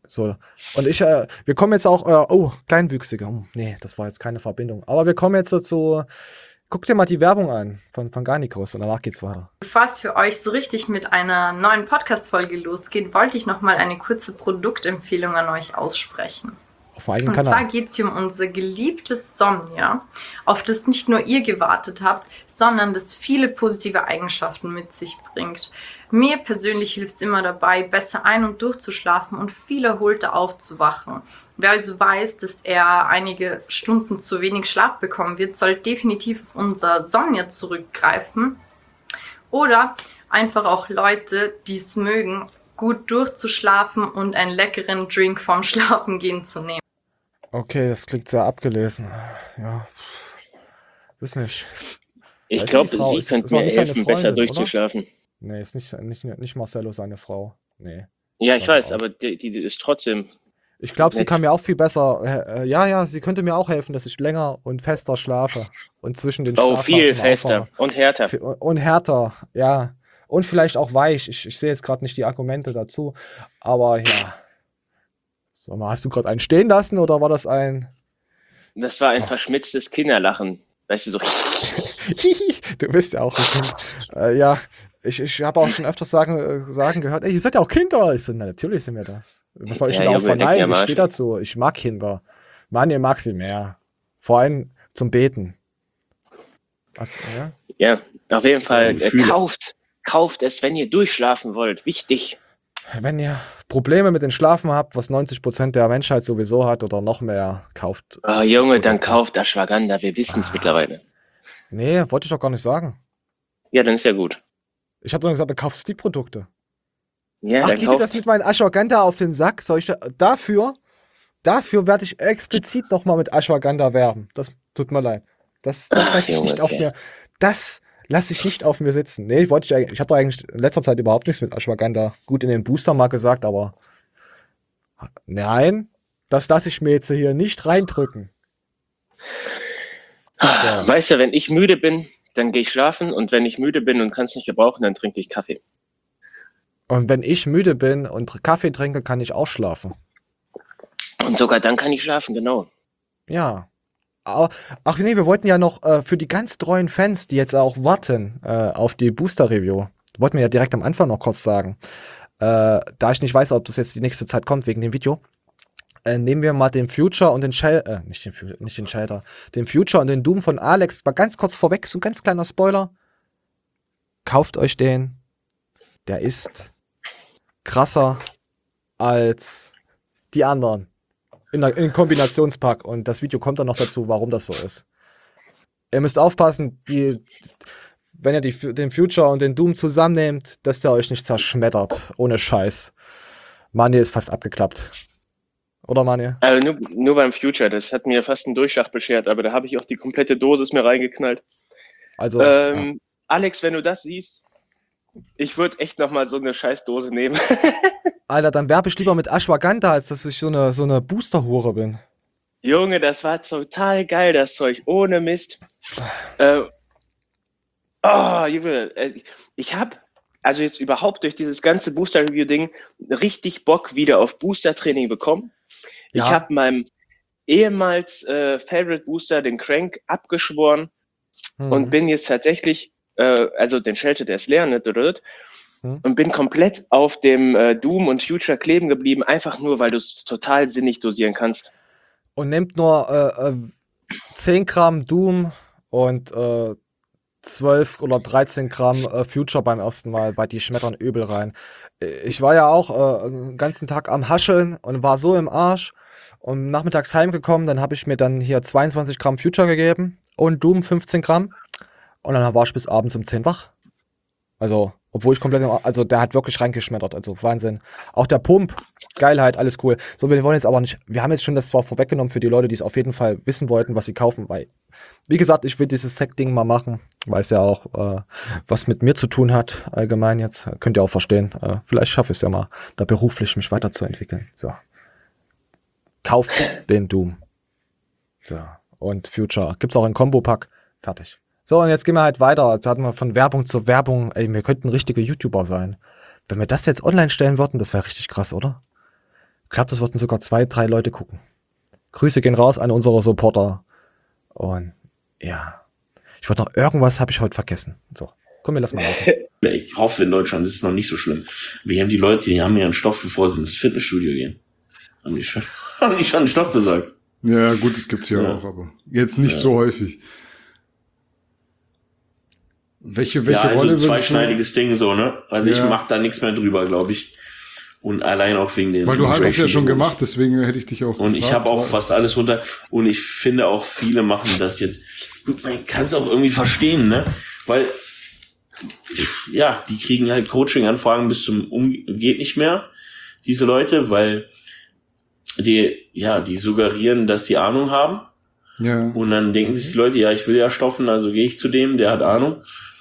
Und wir kommen jetzt auch, Kleinwüchsige. Nee, das war jetzt keine Verbindung. Aber wir kommen jetzt dazu, guck dir mal die Werbung an von Garnicus und danach geht's weiter. Bevor es für euch so richtig mit einer neuen Podcast-Folge losgeht, wollte ich nochmal eine kurze Produktempfehlung an euch aussprechen. Auf meinem eigenen Und zwar Kanal. geht es hier um unser geliebtes Somnia, auf das nicht nur ihr gewartet habt, sondern das viele positive Eigenschaften mit sich bringt. Mir persönlich hilft es immer dabei, besser ein- und durchzuschlafen und viel erholter aufzuwachen. Wer also weiß, dass er einige Stunden zu wenig Schlaf bekommen wird, soll definitiv auf unser Somnia zurückgreifen. Oder einfach auch Leute, die es mögen, gut durchzuschlafen und einen leckeren Drink vorm Schlafengehen zu nehmen. Okay, das klingt sehr abgelesen. Ja. Weiß nicht. Ich Wer ist glaube, die Frau? sie Ist könnte auch mir nicht seine helfen, besser Freundin, durchzuschlafen. Nee, ist nicht Marcello seine Frau. Nee. Ja, Sah ich so weiß, aus. aber die ist trotzdem. Ich glaube, sie Nett. kann mir auch viel besser. Sie könnte mir auch helfen, dass ich länger und fester schlafe. Und zwischen den Oh, viel Schlafphasen fester aufwache. und härter. Und härter, ja. Und vielleicht auch weich. Ich sehe jetzt gerade nicht die Argumente dazu. Aber ja. Sag mal, hast du gerade einen stehen lassen oder war das ein... Das war ein verschmitztes Kinderlachen. Weißt du, so. Du bist ja auch ein Kind. Ja, ich habe auch schon öfters sagen gehört, ey, ihr seid ja auch Kinder. Ich so, na, natürlich sind wir das. Was soll ich Ja, denn da auch Junge, denk dir verneinen? Ich mal. stehe dazu. Ich mag Kinder. Manuel mag sie mehr. Vor allem zum Beten. Was, ja? Ja, auf jeden Fall. Gefühle. Kauft es, wenn ihr durchschlafen wollt. Wichtig. Wenn ihr Probleme mit dem Schlafen habt, was 90% der Menschheit sowieso hat oder noch mehr, kauft. Ah, es. Junge, dann kauft Ashwagandha. Wir wissen es mittlerweile. Nee, wollte ich doch gar nicht sagen. Ja, dann ist ja gut. Ich habe doch gesagt, du kaufst die Produkte. Ja, Ach, dann geht dir das mit meinen Ashwagandha auf den Sack? Soll ich dafür werde ich explizit nochmal mit Ashwagandha werben. Das tut mir leid. Das lasse ich Junge, nicht auf okay. mir. Das lasse ich nicht auf mir sitzen. Nee, ich habe doch eigentlich in letzter Zeit überhaupt nichts mit Ashwagandha. Gut in den Booster mal gesagt, aber nein, das lasse ich mir jetzt hier nicht reindrücken. So. Weißt du, wenn ich müde bin, dann gehe ich schlafen. Und wenn ich müde bin und kann es nicht gebrauchen, dann trinke ich Kaffee. Und wenn ich müde bin und Kaffee trinke, kann ich auch schlafen. Und sogar dann kann ich schlafen, genau. Ja. Ach nee, wir wollten ja noch für die ganz treuen Fans, die jetzt auch warten auf die Booster-Review, wollten wir ja direkt am Anfang noch kurz sagen, da ich nicht weiß, ob das jetzt die nächste Zeit kommt wegen dem Video, nehmen wir mal den Future und den nicht den Shelter, den Future und den Doom von Alex mal ganz kurz vorweg, so ein ganz kleiner Spoiler. Kauft euch den. Der ist krasser als die anderen. In den Kombinationspack. Und das Video kommt dann noch dazu, warum das so ist. Ihr müsst aufpassen, wenn ihr den Future und den Doom zusammennehmt, dass der euch nicht zerschmettert. Ohne Scheiß. Mani ist fast abgeklappt. Oder Mani? Also nur beim Future, das hat mir fast einen Durchschlag beschert, aber da habe ich auch die komplette Dosis mir reingeknallt. Also, ja. Alex, wenn du das siehst, ich würde echt nochmal so eine Scheißdose nehmen. Alter, dann werbe ich lieber mit Ashwagandha, als dass ich so eine Booster-Hure bin. Junge, das war total geil, das Zeug, ohne Mist. Junge, ich habe also jetzt überhaupt durch dieses ganze Booster-Review-Ding richtig Bock wieder auf Booster-Training bekommen. Ja. Ich habe meinem ehemals Favorite Booster, den Crank, abgeschworen und bin jetzt tatsächlich, also den Shelter, der ist leer, ne, und bin komplett auf dem Doom und Future kleben geblieben, einfach nur, weil du es total sinnig dosieren kannst. Und nehmt nur 10 Gramm Doom und 12 oder 13 Gramm Future beim ersten Mal, weil die schmettern übel rein. Ich war ja auch den ganzen Tag am Hascheln und war so im Arsch und nachmittags heimgekommen, dann habe ich mir dann hier 22 Gramm Future gegeben und Doom 15 Gramm und dann war ich bis abends um 10 wach. Also, obwohl ich komplett, also der hat wirklich reingeschmettert, also Wahnsinn. Auch der Pump, Geilheit, alles cool. So, wir wollen jetzt aber nicht, wir haben jetzt schon das zwar vorweggenommen für die Leute, die es auf jeden Fall wissen wollten, was sie kaufen, weil, wie gesagt, ich will dieses Sec-Ding mal machen, weiß ja auch, was mit mir zu tun hat, allgemein jetzt, könnt ihr auch verstehen. Vielleicht schaffe ich es ja mal, da beruflich mich weiterzuentwickeln. So. Kauft den Doom. So. Und Future. Gibt's auch einen Combo-Pack. Fertig. So, und jetzt gehen wir halt weiter. Jetzt hatten wir von Werbung zu Werbung. Ey, wir könnten richtige YouTuber sein. Wenn wir das jetzt online stellen würden, das wäre richtig krass, oder? Ich glaube, das würden sogar 2, 3 Leute gucken. Grüße gehen raus an unsere Supporter. Und ja. Ich wollte noch irgendwas, habe ich heute vergessen. So, komm, wir lassen mal laufen. Ich hoffe, in Deutschland ist es noch nicht so schlimm. Wir haben die Leute, die haben ja einen Stoff, bevor sie ins Fitnessstudio gehen. Haben die schon einen Stoff besorgt. Ja, gut, das gibt's ja auch, aber jetzt nicht so häufig. Welche Ja, also Rolle ein würdest du... zweischneidiges Ding so, ne? Also ich Ja. mach da nichts mehr drüber, glaube ich. Und allein auch wegen den... Weil du hast es ja schon gemacht, deswegen hätte ich dich auch Und ich gefragt, habe auch weil- fast alles runter. Und ich finde auch, viele machen das jetzt. Gut, man kann es auch irgendwie verstehen, ne? Weil, ja, die kriegen halt Coaching-Anfragen bis zum geht nicht mehr, diese Leute, weil die suggerieren, dass die Ahnung haben. Ja. Und dann denken sich die Leute, ja, ich will ja stoffen, also gehe ich zu dem, der hat Ahnung.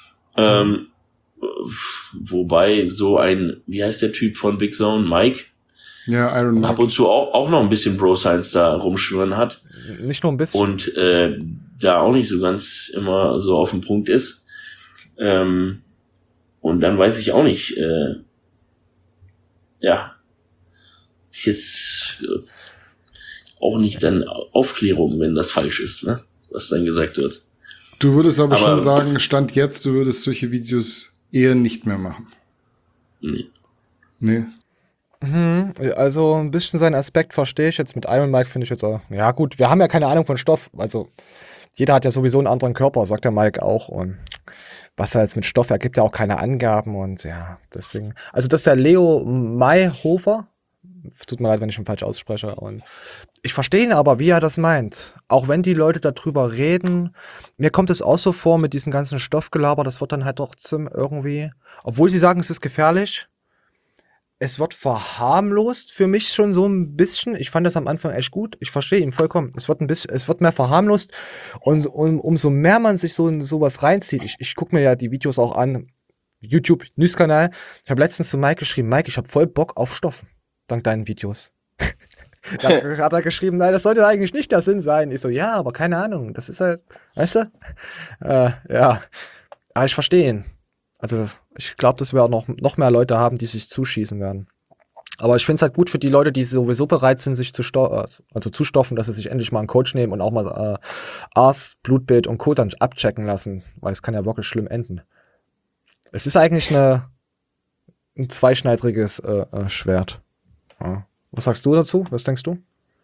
Wobei so ein, wie heißt der Typ von Big Zone, Mike, Ja, Iron ab Mike. und zu auch noch ein bisschen Bro-Science da rumschwirren hat Nicht nur ein bisschen. und da auch nicht so ganz immer so auf dem Punkt ist. Und dann weiß ich auch nicht, ist jetzt auch nicht dann Aufklärung, wenn das falsch ist, ne? Was dann gesagt wird. Du würdest aber schon sagen, Stand jetzt, du würdest solche Videos eher nicht mehr machen. Nee. Nee. Also ein bisschen seinen Aspekt verstehe ich jetzt. Mit Iron Mike finde ich jetzt auch, ja gut, wir haben ja keine Ahnung von Stoff. Also jeder hat ja sowieso einen anderen Körper, sagt der Mike auch. Und was er jetzt mit Stoff ergibt, ja auch keine Angaben. Und ja, deswegen. Also das ist der Leo Mayhofer. Tut mir leid, wenn ich ihn falsch ausspreche. Und ich verstehe ihn aber, wie er das meint. Auch wenn die Leute darüber reden, mir kommt es auch so vor mit diesem ganzen Stoffgelaber, das wird dann halt trotzdem irgendwie, obwohl sie sagen, es ist gefährlich, es wird verharmlost für mich schon so ein bisschen. Ich fand das am Anfang echt gut. Ich verstehe ihn vollkommen. Es wird mehr verharmlost. Und umso mehr man sich sowas reinzieht, ich gucke mir ja die Videos auch an, YouTube, News-Kanal. Ich habe letztens zu Mike geschrieben, Mike, ich habe voll Bock auf Stoff. Dank deinen Videos. Da hat er geschrieben, nein, das sollte eigentlich nicht der Sinn sein. Ich so, ja, aber keine Ahnung. Das ist halt, weißt du? Ja. Aber ich verstehe ihn. Also, ich glaube, dass wir noch mehr Leute haben, die sich zuschießen werden. Aber ich finde es halt gut für die Leute, die sowieso bereit sind, sich zustoffen, dass sie sich endlich mal einen Coach nehmen und auch mal Arzt, Blutbild und Co. dann abchecken lassen. Weil es kann ja wirklich schlimm enden. Es ist eigentlich ein zweischneidiges Schwert. Ja. Was sagst du dazu? Was denkst du?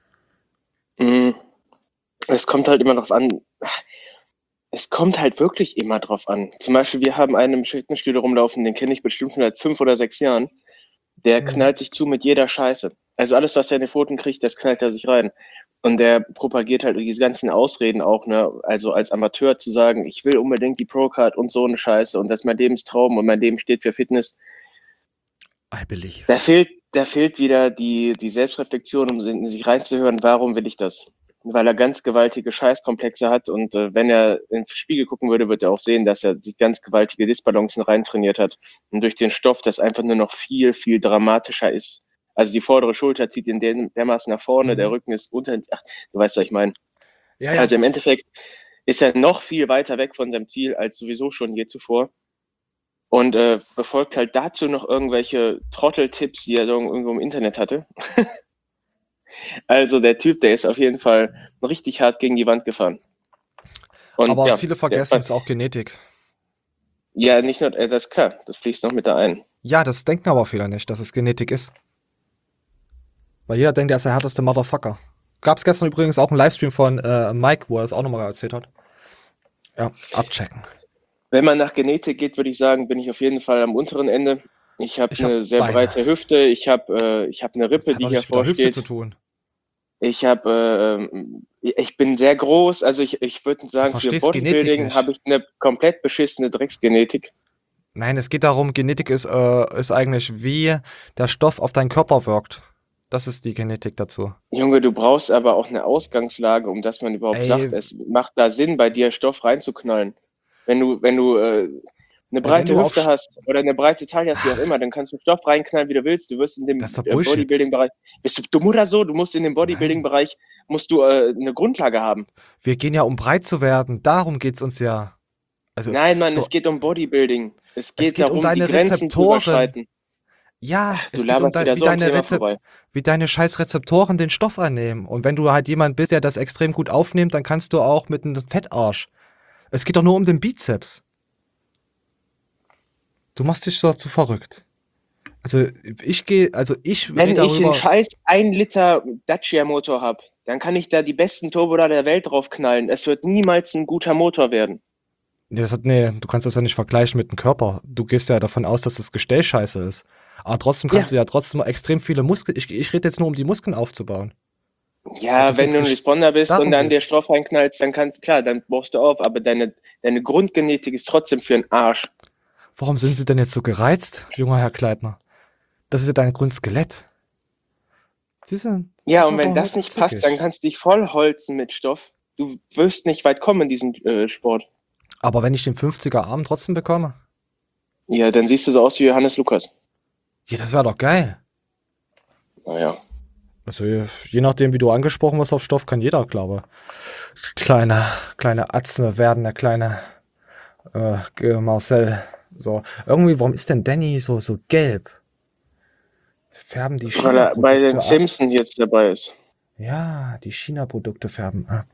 Es kommt halt immer drauf an. Es kommt halt wirklich immer drauf an. Zum Beispiel, wir haben einen im Fitnessstudio rumlaufen, den kenne ich bestimmt schon seit 5 oder 6 Jahren. Der knallt sich zu mit jeder Scheiße. Also alles, was er in den Pfoten kriegt, das knallt er sich rein. Und der propagiert halt diese ganzen Ausreden auch, ne? Also als Amateur zu sagen, ich will unbedingt die Pro-Card und so eine Scheiße und das ist mein Lebenstraum und mein Leben steht für Fitness. I believe. Da fehlt wieder die Selbstreflexion, um in sich reinzuhören, warum will ich das? Weil er ganz gewaltige Scheißkomplexe hat und wenn er in den Spiegel gucken würde, wird er auch sehen, dass er sich ganz gewaltige Disbalancen reintrainiert hat. Und durch den Stoff, das einfach nur noch viel, viel dramatischer ist. Also die vordere Schulter zieht ihn dermaßen nach vorne, der Rücken ist unter, ach, du weißt, was ich meine. Ja. Also im Endeffekt ist er noch viel weiter weg von seinem Ziel als sowieso schon je zuvor. Und befolgt halt dazu noch irgendwelche Trotteltipps, die er irgendwo im Internet hatte. Also der Typ, der ist auf jeden Fall richtig hart gegen die Wand gefahren. Und, aber ja, was viele vergessen, ist auch Genetik. Ja, nicht nur, das ist klar, das fließt noch mit da ein. Ja, das denken aber viele nicht, dass es Genetik ist. Weil jeder denkt, er ist der härteste Motherfucker. Gab's gestern übrigens auch einen Livestream von Mike, wo er es auch nochmal erzählt hat. Ja, abchecken. Wenn man nach Genetik geht, würde ich sagen, bin ich auf jeden Fall am unteren Ende. Ich habe eine sehr Beine. breite Hüfte, ich habe eine Rippe, die hier Hüfte vorsteht. zu tun. Ich bin sehr groß, also ich würde sagen, für verstehst Genetik Bodybuilding nicht. habe ich eine komplett beschissene Drecksgenetik. Nein, es geht darum, Genetik ist eigentlich, wie der Stoff auf deinen Körper wirkt. Das ist die Genetik dazu. Junge, du brauchst aber auch eine Ausgangslage, um dass man überhaupt Ey. sagt, es macht da Sinn, bei dir Stoff reinzuknallen. Wenn du eine breite du Hüfte auf- hast oder eine breite Taille hast, wie auch immer, dann kannst du Stoff reinknallen, wie du willst. Du wirst in dem Das ist doch Bullshit. Bodybuilding-Bereich. Bist du dumm oder so? Du musst in dem Bodybuilding-Bereich eine Grundlage haben. Wir gehen ja, um breit zu werden. Darum geht's uns ja. Also, Nein, Mann, du- es geht um Bodybuilding. Es geht geht um darum, deine die Grenzen zu Rezeptoren. überschreiten. ja, Du es geht um laberst wieder so am Thema vorbei. wie deine scheiß Rezeptoren den Stoff annehmen. Und wenn du halt jemand bist, der das extrem gut aufnimmt, dann kannst du auch mit einem Fettarsch. Es geht doch nur um den Bizeps. Du machst dich doch zu verrückt. Also Wenn rede ich einen darüber. scheiß 1 Liter Dacia-Motor habe, dann kann ich da die besten Turbolader der Welt drauf knallen. Es wird niemals ein guter Motor werden. Nee, du kannst das ja nicht vergleichen mit dem Körper. Du gehst ja davon aus, dass das Gestell scheiße ist. Aber trotzdem kannst du ja trotzdem extrem viele Muskeln. Ich rede jetzt nur, um die Muskeln aufzubauen. Ja, das wenn jetzt du ein Responder bist darum und dann dir ist. Stoff reinknallst, dann dann brauchst du auf, aber deine Grundgenetik ist trotzdem für den Arsch. Warum sind Sie denn jetzt so gereizt, junger Herr Kleidner? Das ist ja dein Grundskelett. Sie sind Ja, Sie und sind wenn aber das heute nicht passt, zickig. dann kannst du dich vollholzen mit Stoff. Du wirst nicht weit kommen in diesem Sport. Aber wenn ich den 50er Arm trotzdem bekomme? Ja, dann siehst du so aus wie Johannes Lukas. Ja, das wäre doch geil. Naja. Also je nachdem, wie du angesprochen wirst auf Stoff, kann jeder, glaube ich. Kleine Atze werden, der kleine Marcel. So, irgendwie, warum ist denn Danny so gelb? Färben die Weil er bei den China-Produkte ab. Simpsons jetzt dabei ist. Ja, die China-Produkte färben ab.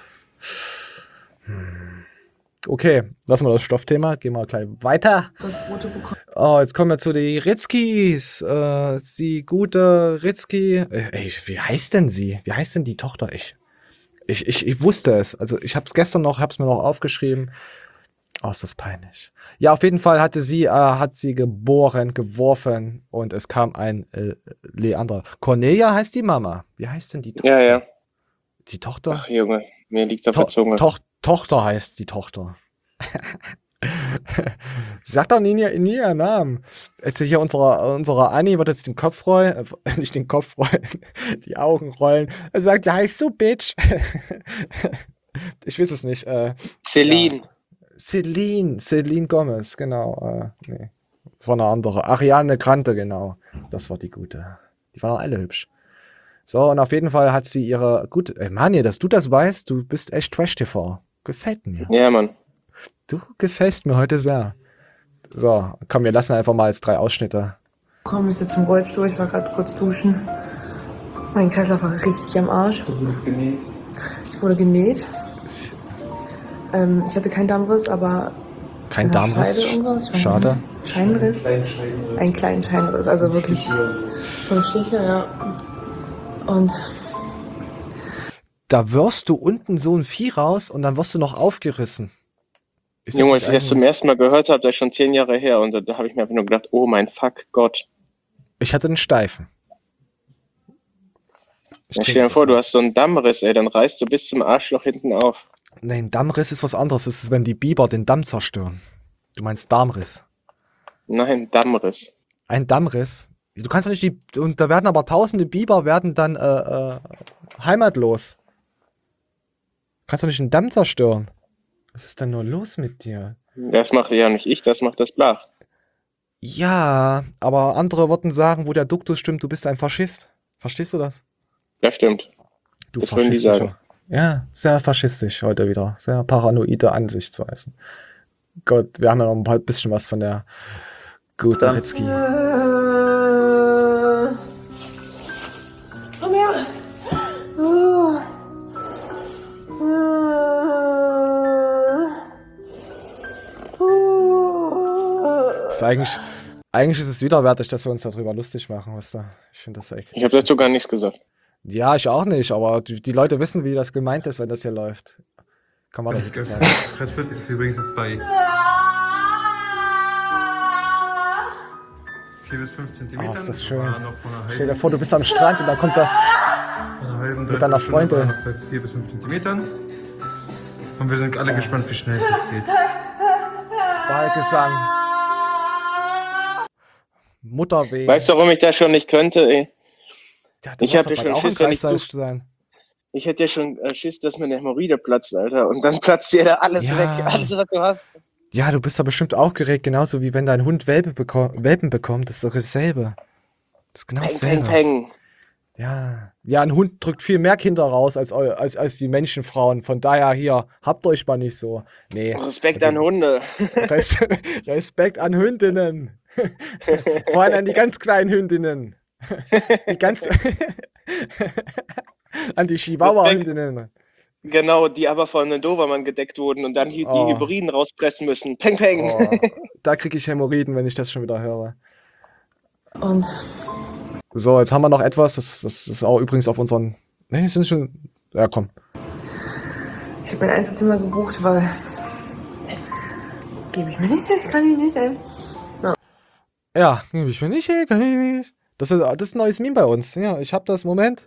Okay, lassen wir das Stoffthema. Gehen wir gleich weiter. Oh, jetzt kommen wir zu den Ritzkis. Die gute Ritzki. Ey, wie heißt denn sie? Wie heißt denn die Tochter? Ich wusste es. Also ich hab's gestern noch, hab's mir noch aufgeschrieben. Oh, ist das peinlich. Ja, auf jeden Fall hat sie geworfen und es kam ein Leander. Cornelia heißt die Mama. Wie heißt denn die Tochter? Ja, ja. Die Tochter? Ach Junge, mir liegt's auf der Zunge. Tochter heißt die Tochter. Sag doch nie ihren Namen. Jetzt hier unsere Anni wird jetzt den Kopf rollen, nicht den Kopf rollen, die Augen rollen. Er sagt, ja, heißt so, Bitch. Ich weiß es nicht. Celine. Ja. Celine Gomez, genau. Nee. Das war eine andere. Ariane Grande, genau. Das war die gute. Die waren alle hübsch. So, und auf jeden Fall hat sie ihre. Gut, Manje, dass du das weißt, du bist echt Trash-TV. Gefällt mir. Ja, Mann. Du gefällst mir heute sehr. So, komm, wir lassen einfach mal jetzt 3 Ausschnitte. Komm, ich sitze im Rollstuhl, ich war gerade kurz duschen. Mein Kreislauf war richtig am Arsch. Du wurdest genäht. Ich wurde genäht. Ich hatte keinen Darmriss, aber Kein in der Darmriss. Scheide irgendwas, ich weiß Schade. nicht. Scheinriss. Einen kleinen Scheinriss, also wirklich vom Stiche, ja. Und Da wirst du unten so ein Vieh raus und dann wirst du noch aufgerissen. Ist das Junge, nicht als ich das zum ersten Mal gehört habe, das ist schon 10 Jahre her und da habe ich mir einfach nur gedacht, oh mein Fuck Gott. Ich hatte einen Steifen. Ja, stell dir vor, du hast so einen Dammriss, ey, dann reißt du bis zum Arschloch hinten auf. Nein, Dammriss ist was anderes. Das ist, wenn die Biber den Damm zerstören. Du meinst Darmriss. Nein, Dammriss. Ein Dammriss. Du kannst doch nicht und da werden aber tausende Biber werden dann heimatlos. Du kannst doch nicht einen Damm zerstören. Was ist denn nur los mit dir? Das mache ja nicht ich, das macht das Blach. Ja, aber andere würden sagen, wo der Duktus stimmt, du bist ein Faschist. Verstehst du das? Das stimmt. Du Das würden die sagen. Ja, sehr faschistisch heute wieder. Sehr paranoide Ansichtsweisen. Gott, wir haben ja noch ein bisschen was von der guten Ritzki. komm her. Ist eigentlich ist es widerwärtig, dass wir uns darüber lustig machen, weißt du? Ich finde das echt. Ich habe dazu gar nichts gesagt. Ja, ich auch nicht, aber die Leute wissen, wie das gemeint ist, wenn das hier läuft. Kann man doch nicht sagen. Brett Pitt ist übrigens jetzt bei 4 bis 5 Zentimetern. Oh, ist das schön. War noch vor einer Stell dir vor, du bist am Strand und dann kommt das mit deiner Freundin. War noch bei 4 bis 5 Zentimetern. Und wir sind alle gespannt, wie schnell das geht. Wahlgesang. Mutterweh. Weißt du, warum ich das schon nicht könnte, ey? Ja, du Ich wirst hatte doch schon bald auch im Schiss, wenn ich Kreissaal sein. Ich hätte ja schon Schiss, dass mir eine Hämorrhoide platzt, Alter. Und dann platzt dir da alles Ja. weg, alles, was du hast. Ja, du bist da bestimmt aufgeregt, genauso wie wenn dein Hund Welpen bekommt. Das ist doch dasselbe. Das ist genau Peng, dasselbe. peng, peng. Ja. Ja, ein Hund drückt viel mehr Kinder raus als die Menschenfrauen. Von daher hier, habt euch mal nicht so. Nee. Respekt Also- an Hunde. Respekt an Hündinnen. Vor allem an die ganz kleinen Hündinnen. Die ganz. An die Chihuahua-Hündinnen. Genau, die aber von einem Dobermann gedeckt wurden und dann die Oh. Hybriden rauspressen müssen. Peng, peng. Oh, da kriege ich Hämorrhoiden, wenn ich das schon wieder höre. Und So, jetzt haben wir noch etwas, das ist auch übrigens auf unseren. Ne, sind schon. Ja, komm. ich habe mein Einzelzimmer gebucht, weil gebe ich mir nicht, ich kann ich nicht, ey. Ja, nehme ich mir nicht, kann ich nicht. Das ist ein neues Meme bei uns. Ja, ich hab das, Moment.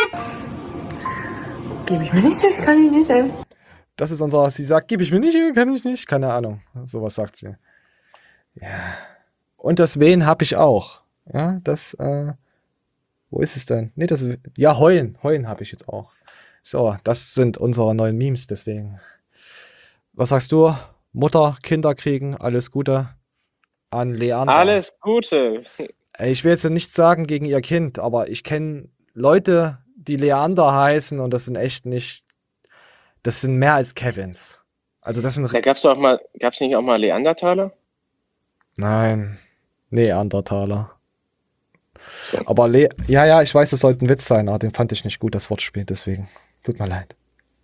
Gebe ich mir nicht, ich kann ich nicht, ey. Das ist sie sagt, gib ich mir nicht, kann ich nicht. Keine Ahnung. Sowas sagt sie. Ja. Und das Wehen habe ich auch. Ja, das, wo ist es denn? Nee, ja, Heulen. Heulen habe ich jetzt auch. So, das sind unsere neuen Memes, deswegen. Was sagst du? Mutter, Kinder kriegen, alles Gute an Leander. Alles Gute. Ey, ich will jetzt nichts sagen gegen ihr Kind, aber ich kenne Leute, die Leander heißen und das sind echt nicht, das sind mehr als Kevins. Also das sind, Da gab's nicht auch mal Leandertaler? nein, Neandertaler. So. Aber ja, ich weiß, das sollte ein Witz sein, aber den fand ich nicht gut, das Wortspiel, deswegen. Tut mir leid.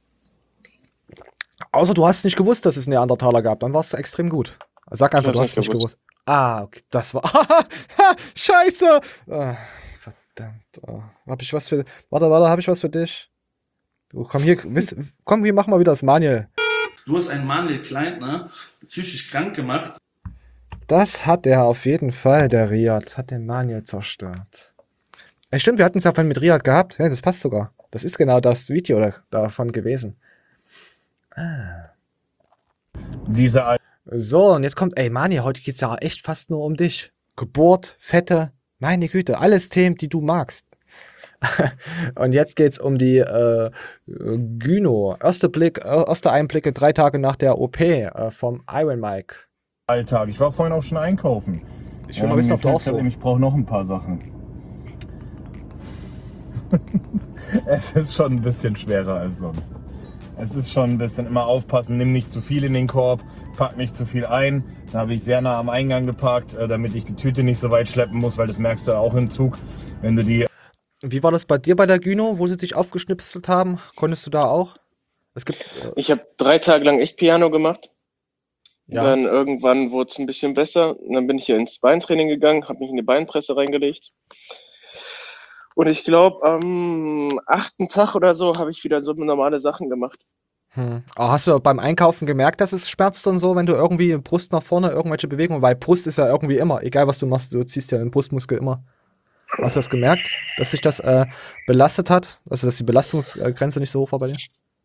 Außer du hast nicht gewusst, dass es Neandertaler gab, dann war es extrem gut. Sag einfach, du hast es nicht gewusst. Ah, okay, das war. Scheiße! Ah, verdammt. Hab ich was für. Warte, hab ich was für dich? Du, komm hier, komm, wir machen mal wieder das Manuel. Du hast einen Manuel Kleintner psychisch krank gemacht. Das hat er auf jeden Fall, der Riyad. Hat den Manuel zerstört. Ey, stimmt, wir hatten es ja vorhin mit Riyad gehabt. Ja, das passt sogar. Das ist genau das Video davon gewesen. So, und jetzt kommt, ey, Manuel, heute geht's ja echt fast nur um dich. Geburt, Fette, meine Güte, alles Themen, die du magst. Und jetzt geht's um die Gyno. Erste Einblicke 3 Tage nach der OP vom Iron Mike. Alltag. Ich war vorhin auch schon einkaufen. Ich will mal wissen, ob du auch so. Ich brauche noch ein paar Sachen. Es ist schon ein bisschen schwerer als sonst. Es ist schon ein bisschen immer aufpassen, nimm nicht zu viel in den Korb, pack nicht zu viel ein. Da habe ich sehr nah am Eingang geparkt, damit ich die Tüte nicht so weit schleppen muss, weil das merkst du auch im Zug, wenn du die... Wie war das bei dir bei der Gyno, wo sie dich aufgeschnipselt haben? Konntest du da auch? Ich habe 3 Tage lang echt Piano gemacht. Ja. Dann irgendwann wurde es ein bisschen besser. Und dann bin ich ja ins Beintraining gegangen, habe mich in die Beinpresse reingelegt. Und ich glaube, am 8. Tag oder so habe ich wieder so normale Sachen gemacht. Aber hast du beim Einkaufen gemerkt, dass es schmerzt und so, wenn du irgendwie Brust nach vorne, irgendwelche Bewegungen, weil Brust ist ja irgendwie immer, egal was du machst, du ziehst ja den Brustmuskel immer. Hast du das gemerkt, dass sich das belastet hat? Also, dass die Belastungsgrenze nicht so hoch war bei dir?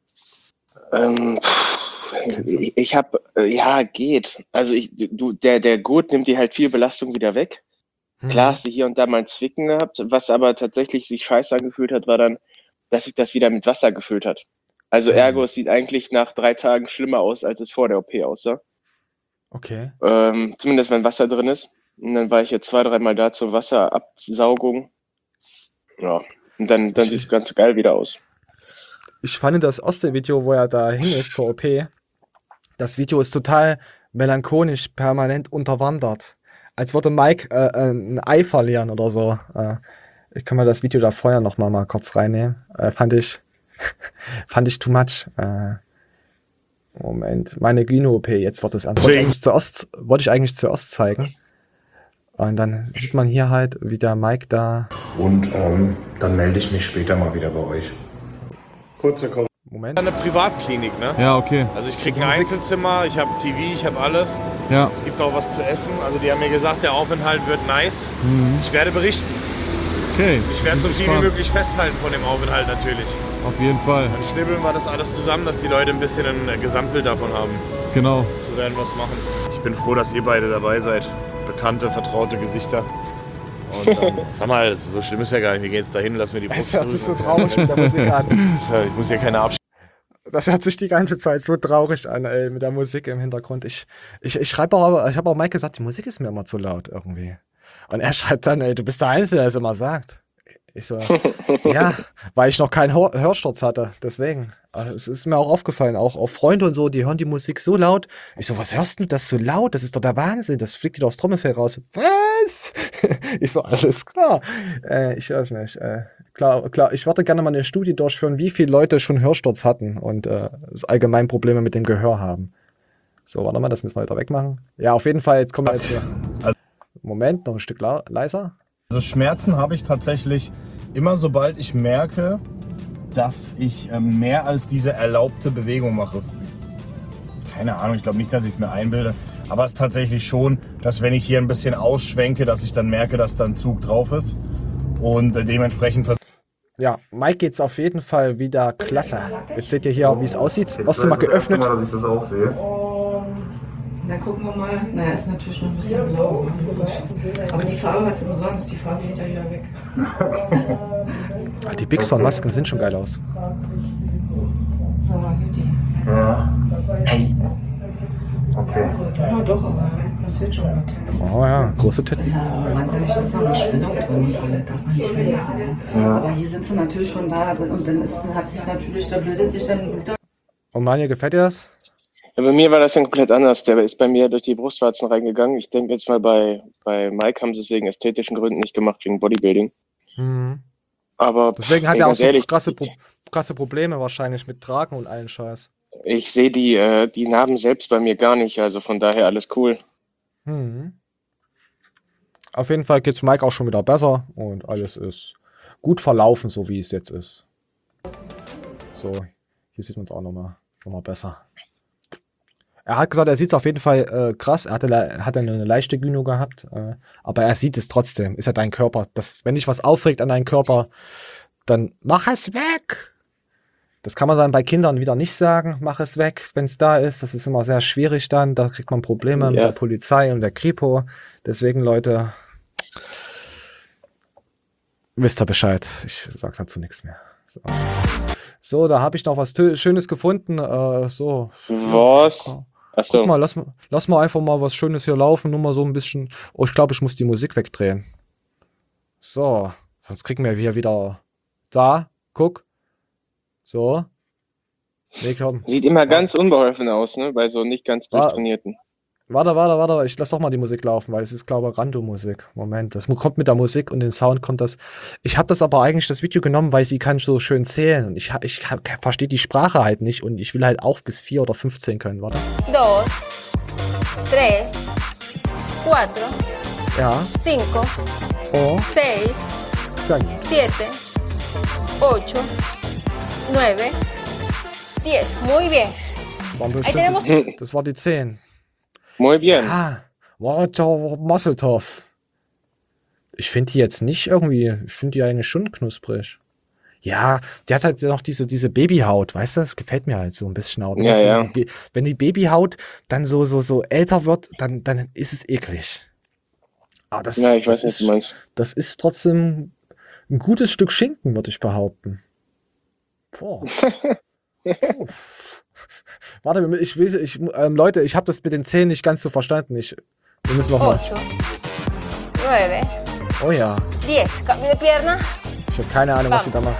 Ich habe, ja, geht. Also der Gurt nimmt dir halt viel Belastung wieder weg. Klar hast du hier und da mal ein Zwicken gehabt, was aber tatsächlich sich scheiße angefühlt hat, war dann, dass sich das wieder mit Wasser gefüllt hat. Also ergo, es sieht eigentlich nach 3 Tagen schlimmer aus, als es vor der OP aussah. Okay. Zumindest wenn Wasser drin ist. Und dann war ich jetzt 2-3 Mal da zur Wasserabsaugung. Ja, und dann sieht es ganz geil wieder aus. Ich fand das Oste-Video, wo er da hin ist zur OP, das Video ist total melancholisch, permanent unterwandert. Als würde Mike ein Ei verlieren oder so. Ich kann mal das Video da vorher noch mal kurz reinnehmen. Fand ich too much. Moment, meine Gyno-OP, jetzt wird es ernst. Wollte ich eigentlich zuerst zeigen. Und dann sieht man hier halt, wie der Mike da... Und dann melde ich mich später mal wieder bei euch. Kurze Kommentar. Moment. Eine Privatklinik, ne? Ja, okay. Also ich kriege ein Einzelzimmer, ich habe TV, ich habe alles. Ja. Es gibt auch was zu essen. Also die haben mir gesagt, der Aufenthalt wird nice. Ich werde berichten. Okay. Ich werde so viel wie möglich festhalten von dem Aufenthalt natürlich. Auf jeden Fall. Dann schnibbeln wir das alles zusammen, dass die Leute ein bisschen ein Gesamtbild davon haben. Genau. So werden wir es machen. Ich bin froh, dass ihr beide dabei seid. Bekannte, vertraute Gesichter. Und sag mal, so schlimm ist ja gar nicht. Wir gehen jetzt dahin, lass mir die Brust. Es hört sich so traurig mit der Musik an. Ich muss hier keine Abschied. Das hört sich die ganze Zeit so traurig an, ey, mit der Musik im Hintergrund. Ich habe auch Mike gesagt, die Musik ist mir immer zu laut irgendwie. Und er schreibt dann, ey, du bist der Einzige, der es immer sagt. Ich so, ja, weil ich noch keinen Hörsturz hatte, deswegen. Also es ist mir auch aufgefallen, auch Freunde und so, die hören die Musik so laut. Ich so, was hörst du das so laut? Das ist doch der Wahnsinn, das fliegt dir doch aus Trommelfell raus. Was? Ich so, alles klar. Ich weiß nicht. Klar, ich würde gerne mal eine Studie durchführen, wie viele Leute schon Hörsturz hatten und allgemein Probleme mit dem Gehör haben. So, warte mal, das müssen wir wieder wegmachen. Ja, auf jeden Fall, jetzt kommen wir jetzt hier. Moment, noch ein Stück leiser. Also Schmerzen habe ich tatsächlich immer, sobald ich merke, dass ich mehr als diese erlaubte Bewegung mache. Keine Ahnung, ich glaube nicht, dass ich es mir einbilde. Aber es ist tatsächlich schon, dass wenn ich hier ein bisschen ausschwenke, dass ich dann merke, dass da ein Zug drauf ist. Und dementsprechend... Ja, Mike geht's auf jeden Fall wieder klasse. Jetzt seht ihr hier, wie es aussieht. Hast du mal geöffnet? Mal, dass ich das auch sehe. Dann gucken wir mal. Naja, ist natürlich noch ein bisschen blau. Aber die Farbe hat umsonst. Die Farbe geht ja wieder weg. Ach, die Big Sound Masken sind schon geil aus. Ja. Okay. Ja, doch, aber das wird schon gut. Oh ja, große Titten. Wahnsinnig, das ist auch eine Spannung drin. Darf man nicht vergessen. Ja. Aber hier sind sie natürlich schon da. Und dann hat sich natürlich, da bildet sich dann ein guter. Und Manja, gefällt dir das? Ja, bei mir war das dann komplett anders. Der ist bei mir durch die Brustwarzen reingegangen. Ich denke jetzt mal, bei Mike haben sie es wegen ästhetischen Gründen nicht gemacht, wegen Bodybuilding. Mhm. Aber Deswegen hat ey, er auch ganz so ehrlich, krasse Probleme wahrscheinlich mit Tragen und allen Scheiß. ich sehe die Narben selbst bei mir gar nicht. Also von daher alles cool. Mhm. Auf jeden Fall geht's Mike auch schon wieder besser und alles ist gut verlaufen, so wie es jetzt ist. So, hier sieht man es auch nochmal besser. Er hat gesagt, er sieht es auf jeden Fall krass. Er hatte eine leichte Gyno gehabt, aber er sieht es trotzdem. Ist ja dein Körper. Wenn dich was aufregt an deinem Körper, dann mach es weg. Das kann man dann bei Kindern wieder nicht sagen. Mach es weg, wenn es da ist. Das ist immer sehr schwierig dann. Da kriegt man Probleme mit der Polizei und der Kripo. Deswegen, Leute, wisst ihr Bescheid. Ich sag dazu nichts mehr. So, da habe ich noch was Schönes gefunden. So. Was? Achso. Guck mal, lass mal einfach mal was Schönes hier laufen. Nur mal so ein bisschen. Oh, ich glaube, ich muss die Musik wegdrehen. So. Sonst kriegen wir hier wieder. Da, guck. So. Nee, komm. Sieht immer ganz unbeholfen aus, ne? Bei so nicht ganz durchtrainierten. Warte. Ich lass doch mal die Musik laufen, weil es ist, glaube ich, Random-Musik. Moment, das kommt mit der Musik und dem Sound kommt das. Ich habe das aber eigentlich das Video genommen, weil sie kann so schön zählen. Und ich verstehe die Sprache halt nicht und ich will halt auch bis 4 oder 15 können. Warte. 2, 3, 4, Ja. 5, Oh. 6, Sag. 7, 8, 9, 10. Muy bien. Waren Ahí tenemos. bestimmt, das war die 10. Muy bien. Ja. Masseltoff. Ich finde die jetzt nicht irgendwie. Ich finde die eigentlich schon knusprig. Ja, die hat halt noch diese Babyhaut, weißt du? Das gefällt mir halt so ein bisschen auch. Ja. Wenn die Babyhaut dann so älter wird, dann ist es eklig. Aber das, Ja, ich das weiß, was ist, du meinst. Das ist trotzdem ein gutes Stück Schinken, würde ich behaupten. Boah. Puh. Warte, Leute, ich habe das mit den Zähnen nicht ganz so verstanden. Wir müssen noch mal. 8, 9, Oh ja. 10. Cambio de pierna. Ich habe keine Ahnung, was sie da macht.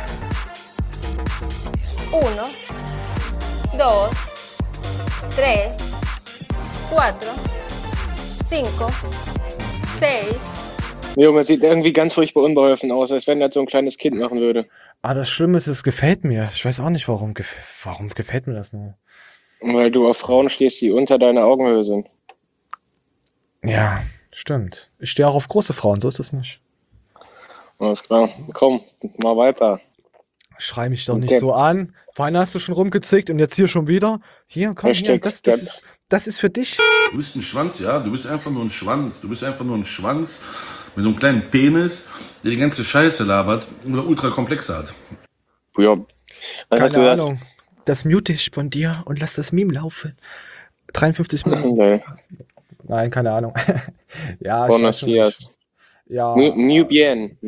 1, 2, 3, 4, 5, 6. Junge, sieht irgendwie ganz furchtbar unbeholfen aus, als wenn das so ein kleines Kind machen würde. Ah, das Schlimme ist, es gefällt mir. Ich weiß auch nicht, warum gefällt mir das nur. Weil du auf Frauen stehst, die unter deiner Augenhöhe sind. Ja, stimmt. Ich stehe auch auf große Frauen, so ist es nicht. Alles klar. Komm, mal weiter. Schrei mich doch nicht so an. Vorhin hast du schon rumgezickt und jetzt hier schon wieder. Hier, komm, hier, das ist für dich. Du bist ein Schwanz, ja? Du bist einfach nur ein Schwanz. Du bist einfach nur ein Schwanz mit so einem kleinen Penis, der die ganze Scheiße labert oder ultrakomplexe hat. Ja. Keine Ahnung. Das mute ich von dir und lass das Meme laufen. 53 Minuten. Nein, keine Ahnung. Ja, Buenos dias. Ja. Muy bien.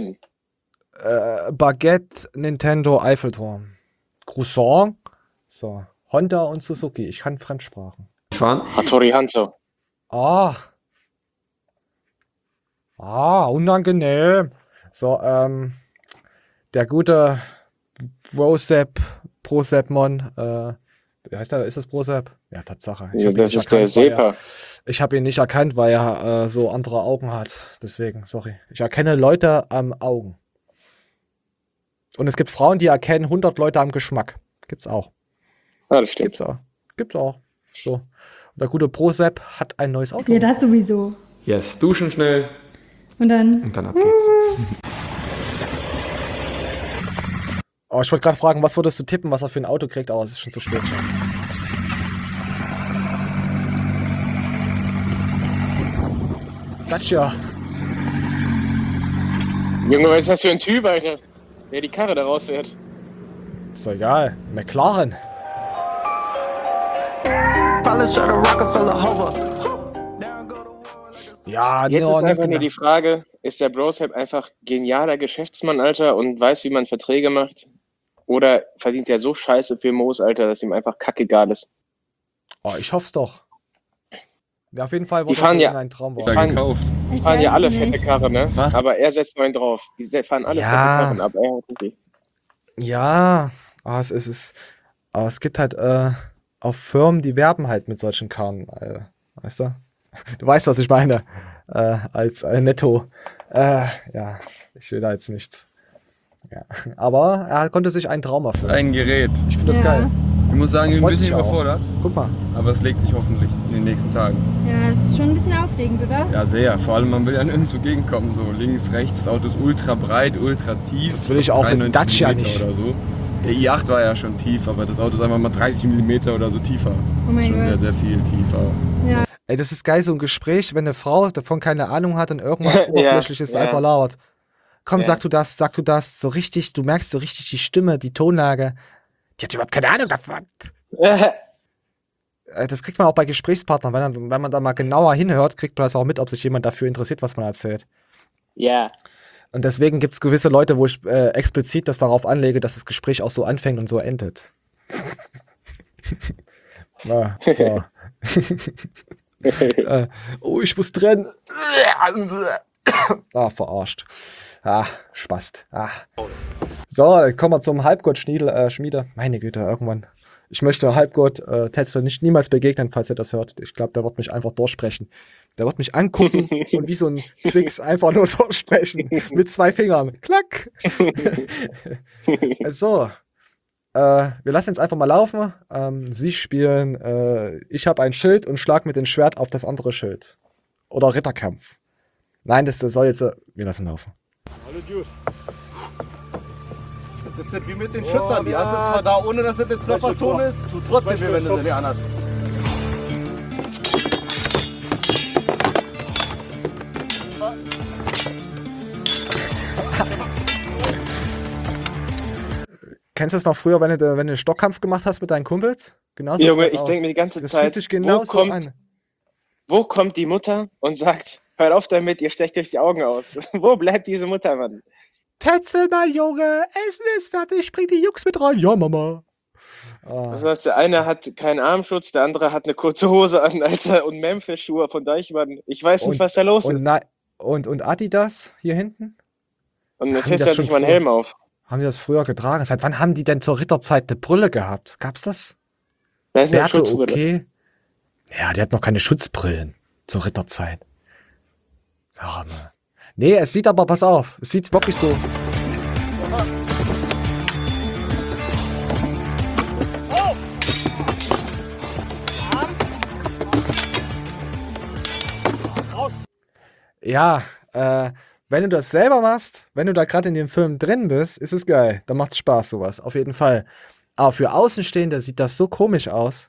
Baguette, Nintendo, Eiffelturm. Croissant. So. Honda und Suzuki. Ich kann Fremdsprachen. Hattori Hanzo. Unangenehm. So, der gute Prosepmon, wie heißt der? Ist das Prosep? Ja, Tatsache. Das ist der Sepa. Ich habe ihn nicht erkannt, weil er so andere Augen hat. Deswegen, sorry. Ich erkenne Leute am Augen. Und es gibt Frauen, die erkennen 100 Leute am Geschmack. Gibt's auch. Ja, das stimmt. Gibt's auch. So. Und der gute Prosep hat ein neues Auto. Ja, das sowieso. Yes, duschen schnell. Und dann ab geht's. Oh, ich wollte gerade fragen, was würdest du tippen, was er für ein Auto kriegt, aber es ist schon zu spät schon. Gotcha. Junge, was ist das für ein Typ, Alter? Der die Karre da rausfährt. Ist doch egal. McLaren. Ja, jetzt ist einfach nur die Frage, ist der Brosep einfach genialer Geschäftsmann, Alter, und weiß, wie man Verträge macht? Oder verdient er so scheiße viel Moos, Alter, dass ihm einfach kackegal ist? Oh, ich hoff's doch. Ja, auf jeden Fall Die fahren ja, ein Traum. die fahren ja alle fette Karren, ne? Was? Aber er setzt nur einen drauf. Die fahren alle fette Karren, aber er hat nicht. Ja, aber es gibt halt, auf Firmen, die werben halt mit solchen Karren, weißt du? Du weißt, was ich meine, als Netto. Ja, ich will da jetzt nichts. Ja. Aber er konnte sich einen Traum erfüllen. Ein Gerät. Ich finde das geil. Ich muss sagen, ich bin ein Freut sich bisschen auch. überfordert. Guck mal. Aber es legt sich hoffentlich in den nächsten Tagen. Ja, das ist schon ein bisschen aufregend, oder? Ja, sehr. Vor allem, man will ja nirgendwo gegenkommen. So links, rechts. Das Auto ist ultra breit, ultra tief. Das will ich auch mit 93 Dacia Millimeter nicht. Oder so. Der i8 war ja schon tief, aber das Auto ist einfach mal 30 mm oder so tiefer. Oh mein Schon Gott. sehr, sehr viel tiefer. Ja. Ey, das ist geil, so ein Gespräch, wenn eine Frau davon keine Ahnung hat und irgendwas Oberflächliches ja. einfach labert. Komm, Ja. sag du das, so richtig, du merkst so richtig die Stimme, die Tonlage. Die hat überhaupt keine Ahnung davon. Das kriegt man auch bei Gesprächspartnern, wenn man da mal genauer hinhört, kriegt man das auch mit, ob sich jemand dafür interessiert, was man erzählt. Ja. Und deswegen gibt es gewisse Leute, wo ich explizit das darauf anlege, dass das Gespräch auch so anfängt und so endet. Na, so. Oh, ich muss trennen. Verarscht. Spast. So, dann kommen wir zum Halbgott-Schmiede. Meine Güte, irgendwann. Ich möchte Halbgott Tetzel niemals begegnen, falls er das hört. Ich glaube, der wird mich einfach durchsprechen. Der wird mich angucken und wie so ein Twix einfach nur durchsprechen. Mit 2 Fingern. Klack. So. Wir lassen jetzt einfach mal laufen. Sie spielen. Ich habe ein Schild und schlag mit dem Schwert auf das andere Schild. Oder Ritterkampf. Nein, das soll jetzt. Wir lassen laufen. Hallo Dude. Das ist wie mit den Schützern. Die hast du zwar da, ohne dass es eine Trefferzone ist, tut trotzdem weh, wenn du sie nicht anhast. Kennst du das noch früher, wenn du einen Stockkampf gemacht hast mit deinen Kumpels? Genauso ist Junge, das ich auch. denke mir die ganze Das Zeit, fühlt sich genauso an. wo kommt die Mutter und sagt, hört auf damit, ihr stecht euch die Augen aus. Wo bleibt diese Mutter, Mann? Tetzel, mein Junge, Essen ist fertig, bring die Jungs mit rein. Ja, Mama. Das heißt, der eine hat keinen Armschutz, der andere hat eine kurze Hose an, Alter, und Memphis-Schuhe von Deichmann. Ich weiß nicht, was da los ist. Und Adidas hier hinten? Und mir Haben die fällt das halt schon nicht mal einen früher- Helm auf. Haben die das früher getragen? Seit wann haben die denn zur Ritterzeit eine Brille gehabt? Gab's das? Da ist eine Bärte Schutzbrille. okay? Ja, die hat noch keine Schutzbrillen zur Ritterzeit. Sag mal. Nee, es sieht aber, pass auf, es sieht wirklich so. Ja, wenn du das selber machst, wenn du da gerade in dem Film drin bist, ist es geil. Dann macht's Spaß, sowas. Auf jeden Fall. Aber für Außenstehende sieht das so komisch aus.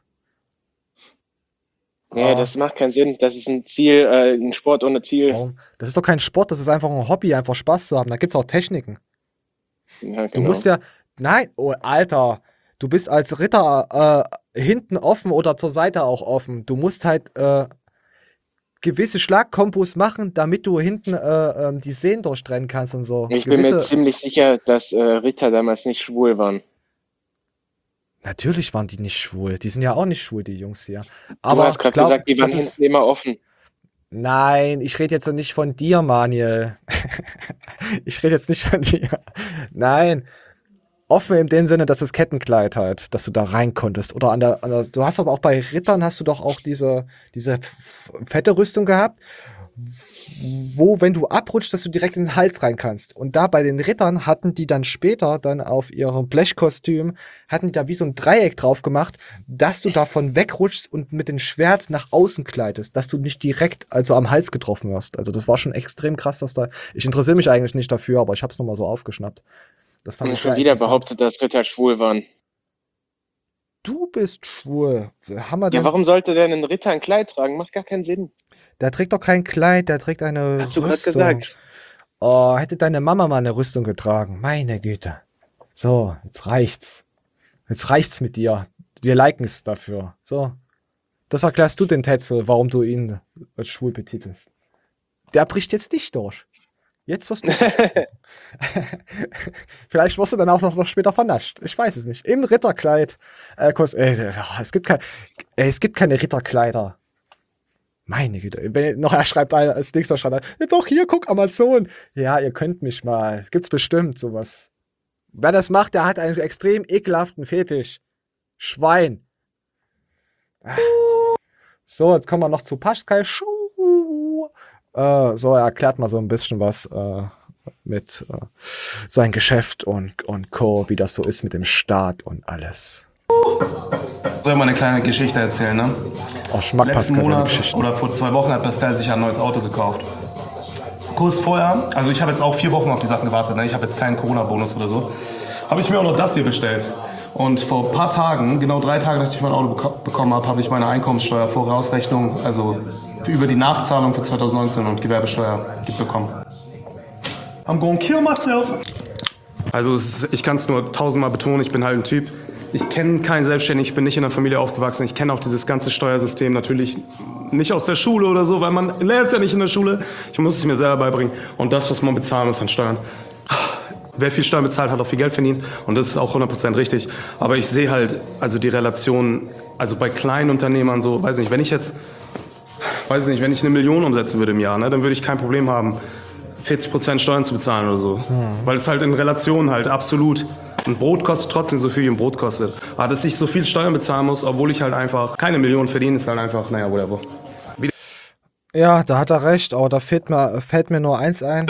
Nee, das macht keinen Sinn. Das ist ein Ziel, ein Sport ohne Ziel. Das ist doch kein Sport, das ist einfach ein Hobby, einfach Spaß zu haben. Da gibt's auch Techniken. Ja, Du musst ja. Nein, oh, Alter. Du bist als Ritter hinten offen oder zur Seite auch offen. Du musst halt gewisse Schlagkombos machen, damit du hinten die Sehnen durchtrennen kannst und so. Ich bin mir ziemlich sicher, dass Ritter damals nicht schwul waren. Natürlich waren die nicht schwul. Die sind ja auch nicht schwul, die Jungs hier. Du hast gerade gesagt, die waren hinten immer offen. Nein, ich rede jetzt nicht von dir, Manuel. Ich rede jetzt nicht von dir. Nein. Offen in dem Sinne, dass das Kettenkleid halt, dass du da rein konntest. Oder an der du hast aber auch bei Rittern hast du doch auch diese fette Rüstung gehabt, wo, wenn du abrutschst, dass du direkt in den Hals rein kannst. Und da bei den Rittern hatten die dann später dann auf ihrem Blechkostüm, hatten die da wie so ein Dreieck drauf gemacht, dass du davon wegrutschst und mit dem Schwert nach außen gleitest, dass du nicht direkt also am Hals getroffen wirst. Also das war schon extrem krass, was da. Ich interessiere mich eigentlich nicht dafür, aber ich hab's nur mal so aufgeschnappt. Das fand Und ich sehr schon wieder interessant. behauptet, dass Ritter schwul waren. Du bist schwul. Haben wir Ja, denn, warum sollte denn ein Ritter ein Kleid tragen? Macht gar keinen Sinn. Der trägt doch kein Kleid, der trägt eine Hast du gerade Rüstung. gesagt. Oh, hätte deine Mama mal eine Rüstung getragen. Meine Güte. So, jetzt reicht's. Jetzt reicht's mit dir. Wir liken es dafür. So. Das erklärst du den Tetzel, warum du ihn als schwul betitelst. Der bricht jetzt nicht durch. Jetzt wirst du. Vielleicht wirst du dann auch noch später vernascht. Ich weiß es nicht. Im Ritterkleid. Es gibt keine Ritterkleider. Meine Güte. Wenn noch er schreibt als nächster schreibt er, doch hier, guck, Amazon. Ja, ihr könnt mich mal. Gibt's bestimmt sowas. Wer das macht, der hat einen extrem ekelhaften Fetisch. Schwein. So, jetzt kommen wir noch zu Pascal. So, er erklärt mal so ein bisschen was mit sein Geschäft und Co., wie das so ist mit dem Staat und alles. Soll ich mal eine kleine Geschichte erzählen, ne? Oh, ich mag Letzten Pascal seine Monat Geschichten. oder vor 2 Wochen hat Pascal sich ein neues Auto gekauft. Kurz vorher, also ich habe jetzt auch 4 Wochen auf die Sachen gewartet, ne? Ich habe jetzt keinen Corona-Bonus oder so. Habe ich mir auch noch das hier bestellt. Und vor ein paar Tagen, genau 3 Tage, dass ich mein Auto bekommen habe, habe ich meine Einkommenssteuervorausrechnung, also über die Nachzahlung für 2019 und Gewerbesteuer bekommen. I'm gonna kill myself. Also ich kann es nur 1000-mal betonen, ich bin halt ein Typ. Ich kenne keinen Selbstständigen, ich bin nicht in einer Familie aufgewachsen. Ich kenne auch dieses ganze Steuersystem natürlich nicht aus der Schule oder so, weil man lernt es ja nicht in der Schule. Ich muss es mir selber beibringen. Und das, was man bezahlen muss an Steuern. Wer viel Steuern bezahlt, hat auch viel Geld verdient. Und das ist auch 100% richtig. Aber ich sehe halt, also die Relation, also bei kleinen Unternehmern so, weiß nicht, wenn ich 1 Million umsetzen würde im Jahr, ne, dann würde ich kein Problem haben, 40% Steuern zu bezahlen oder so. Weil es halt in Relation halt absolut, ein Brot kostet trotzdem so viel, wie ein Brot kostet. Aber dass ich so viel Steuern bezahlen muss, obwohl ich halt einfach keine Million verdiene, ist halt einfach, naja, whatever. Ja, da hat er recht, aber da fällt mir nur eins ein.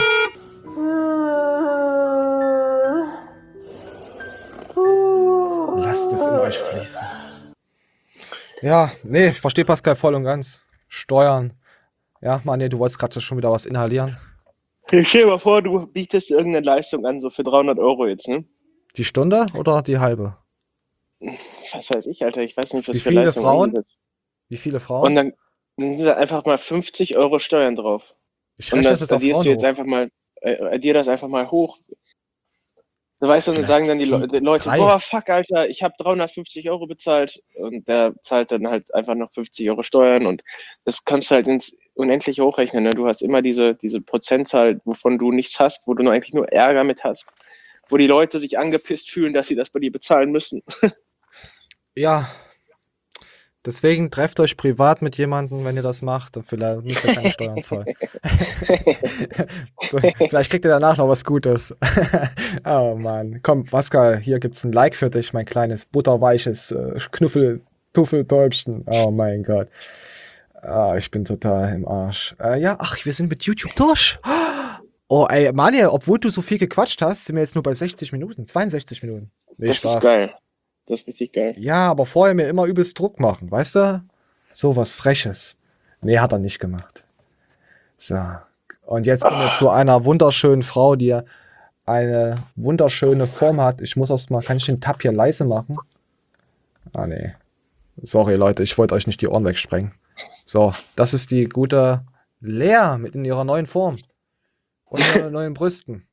Lasst es in euch fließen. Ja, nee, ich verstehe Pascal voll und ganz. Steuern. Ja, Mann, du wolltest gerade schon wieder was inhalieren. Ich stell dir mal vor, du bietest irgendeine Leistung an, so für 300 € jetzt, ne? Die Stunde oder die halbe? Was weiß ich, Alter, ich weiß nicht, was Wie für viele Leistung Frauen? anbietet. Wie viele Frauen? Und dann sind da einfach mal 50 € Steuern drauf. Ich Und rechne das das jetzt auf addierst Frauen du jetzt hoch. einfach mal, addier das einfach mal hoch. Du weißt, dann sagen dann die Leute, 3. boah, fuck, Alter, ich habe 350 € bezahlt. Und der zahlt dann halt einfach noch 50 € Steuern. Und das kannst du halt ins Unendliche hochrechnen. Ne? Du hast immer diese Prozentzahl, wovon du nichts hast, wo du eigentlich nur Ärger mit hast. Wo die Leute sich angepisst fühlen, dass sie das bei dir bezahlen müssen. Ja. Deswegen trefft euch privat mit jemandem, wenn ihr das macht. Und vielleicht müsst ihr keine Steuern zahlen. Vielleicht kriegt ihr danach noch was Gutes. Oh Mann. Komm, Pascal, hier gibt's ein Like für dich, mein kleines, butterweiches Tuffeltäubchen. Oh mein Gott. Ich bin total im Arsch. Ja, ach, wir sind mit YouTube durch. Oh, ey, Manja, obwohl du so viel gequatscht hast, sind wir jetzt nur bei 60 Minuten, 62 Minuten. Nee, Das Spaß. ist geil. Das ist richtig geil. Ja, aber vorher mir immer übelst Druck machen, weißt du? So was Freches. Nee, hat er nicht gemacht. So. Und jetzt kommen wir zu einer wunderschönen Frau, die eine wunderschöne Form hat. Ich muss erst mal, kann ich den Tab hier leise machen? Ah, nee. Sorry, Leute, ich wollte euch nicht die Ohren wegsprengen. So, das ist die gute Lea mit in ihrer neuen Form. Und ihren neuen Brüsten.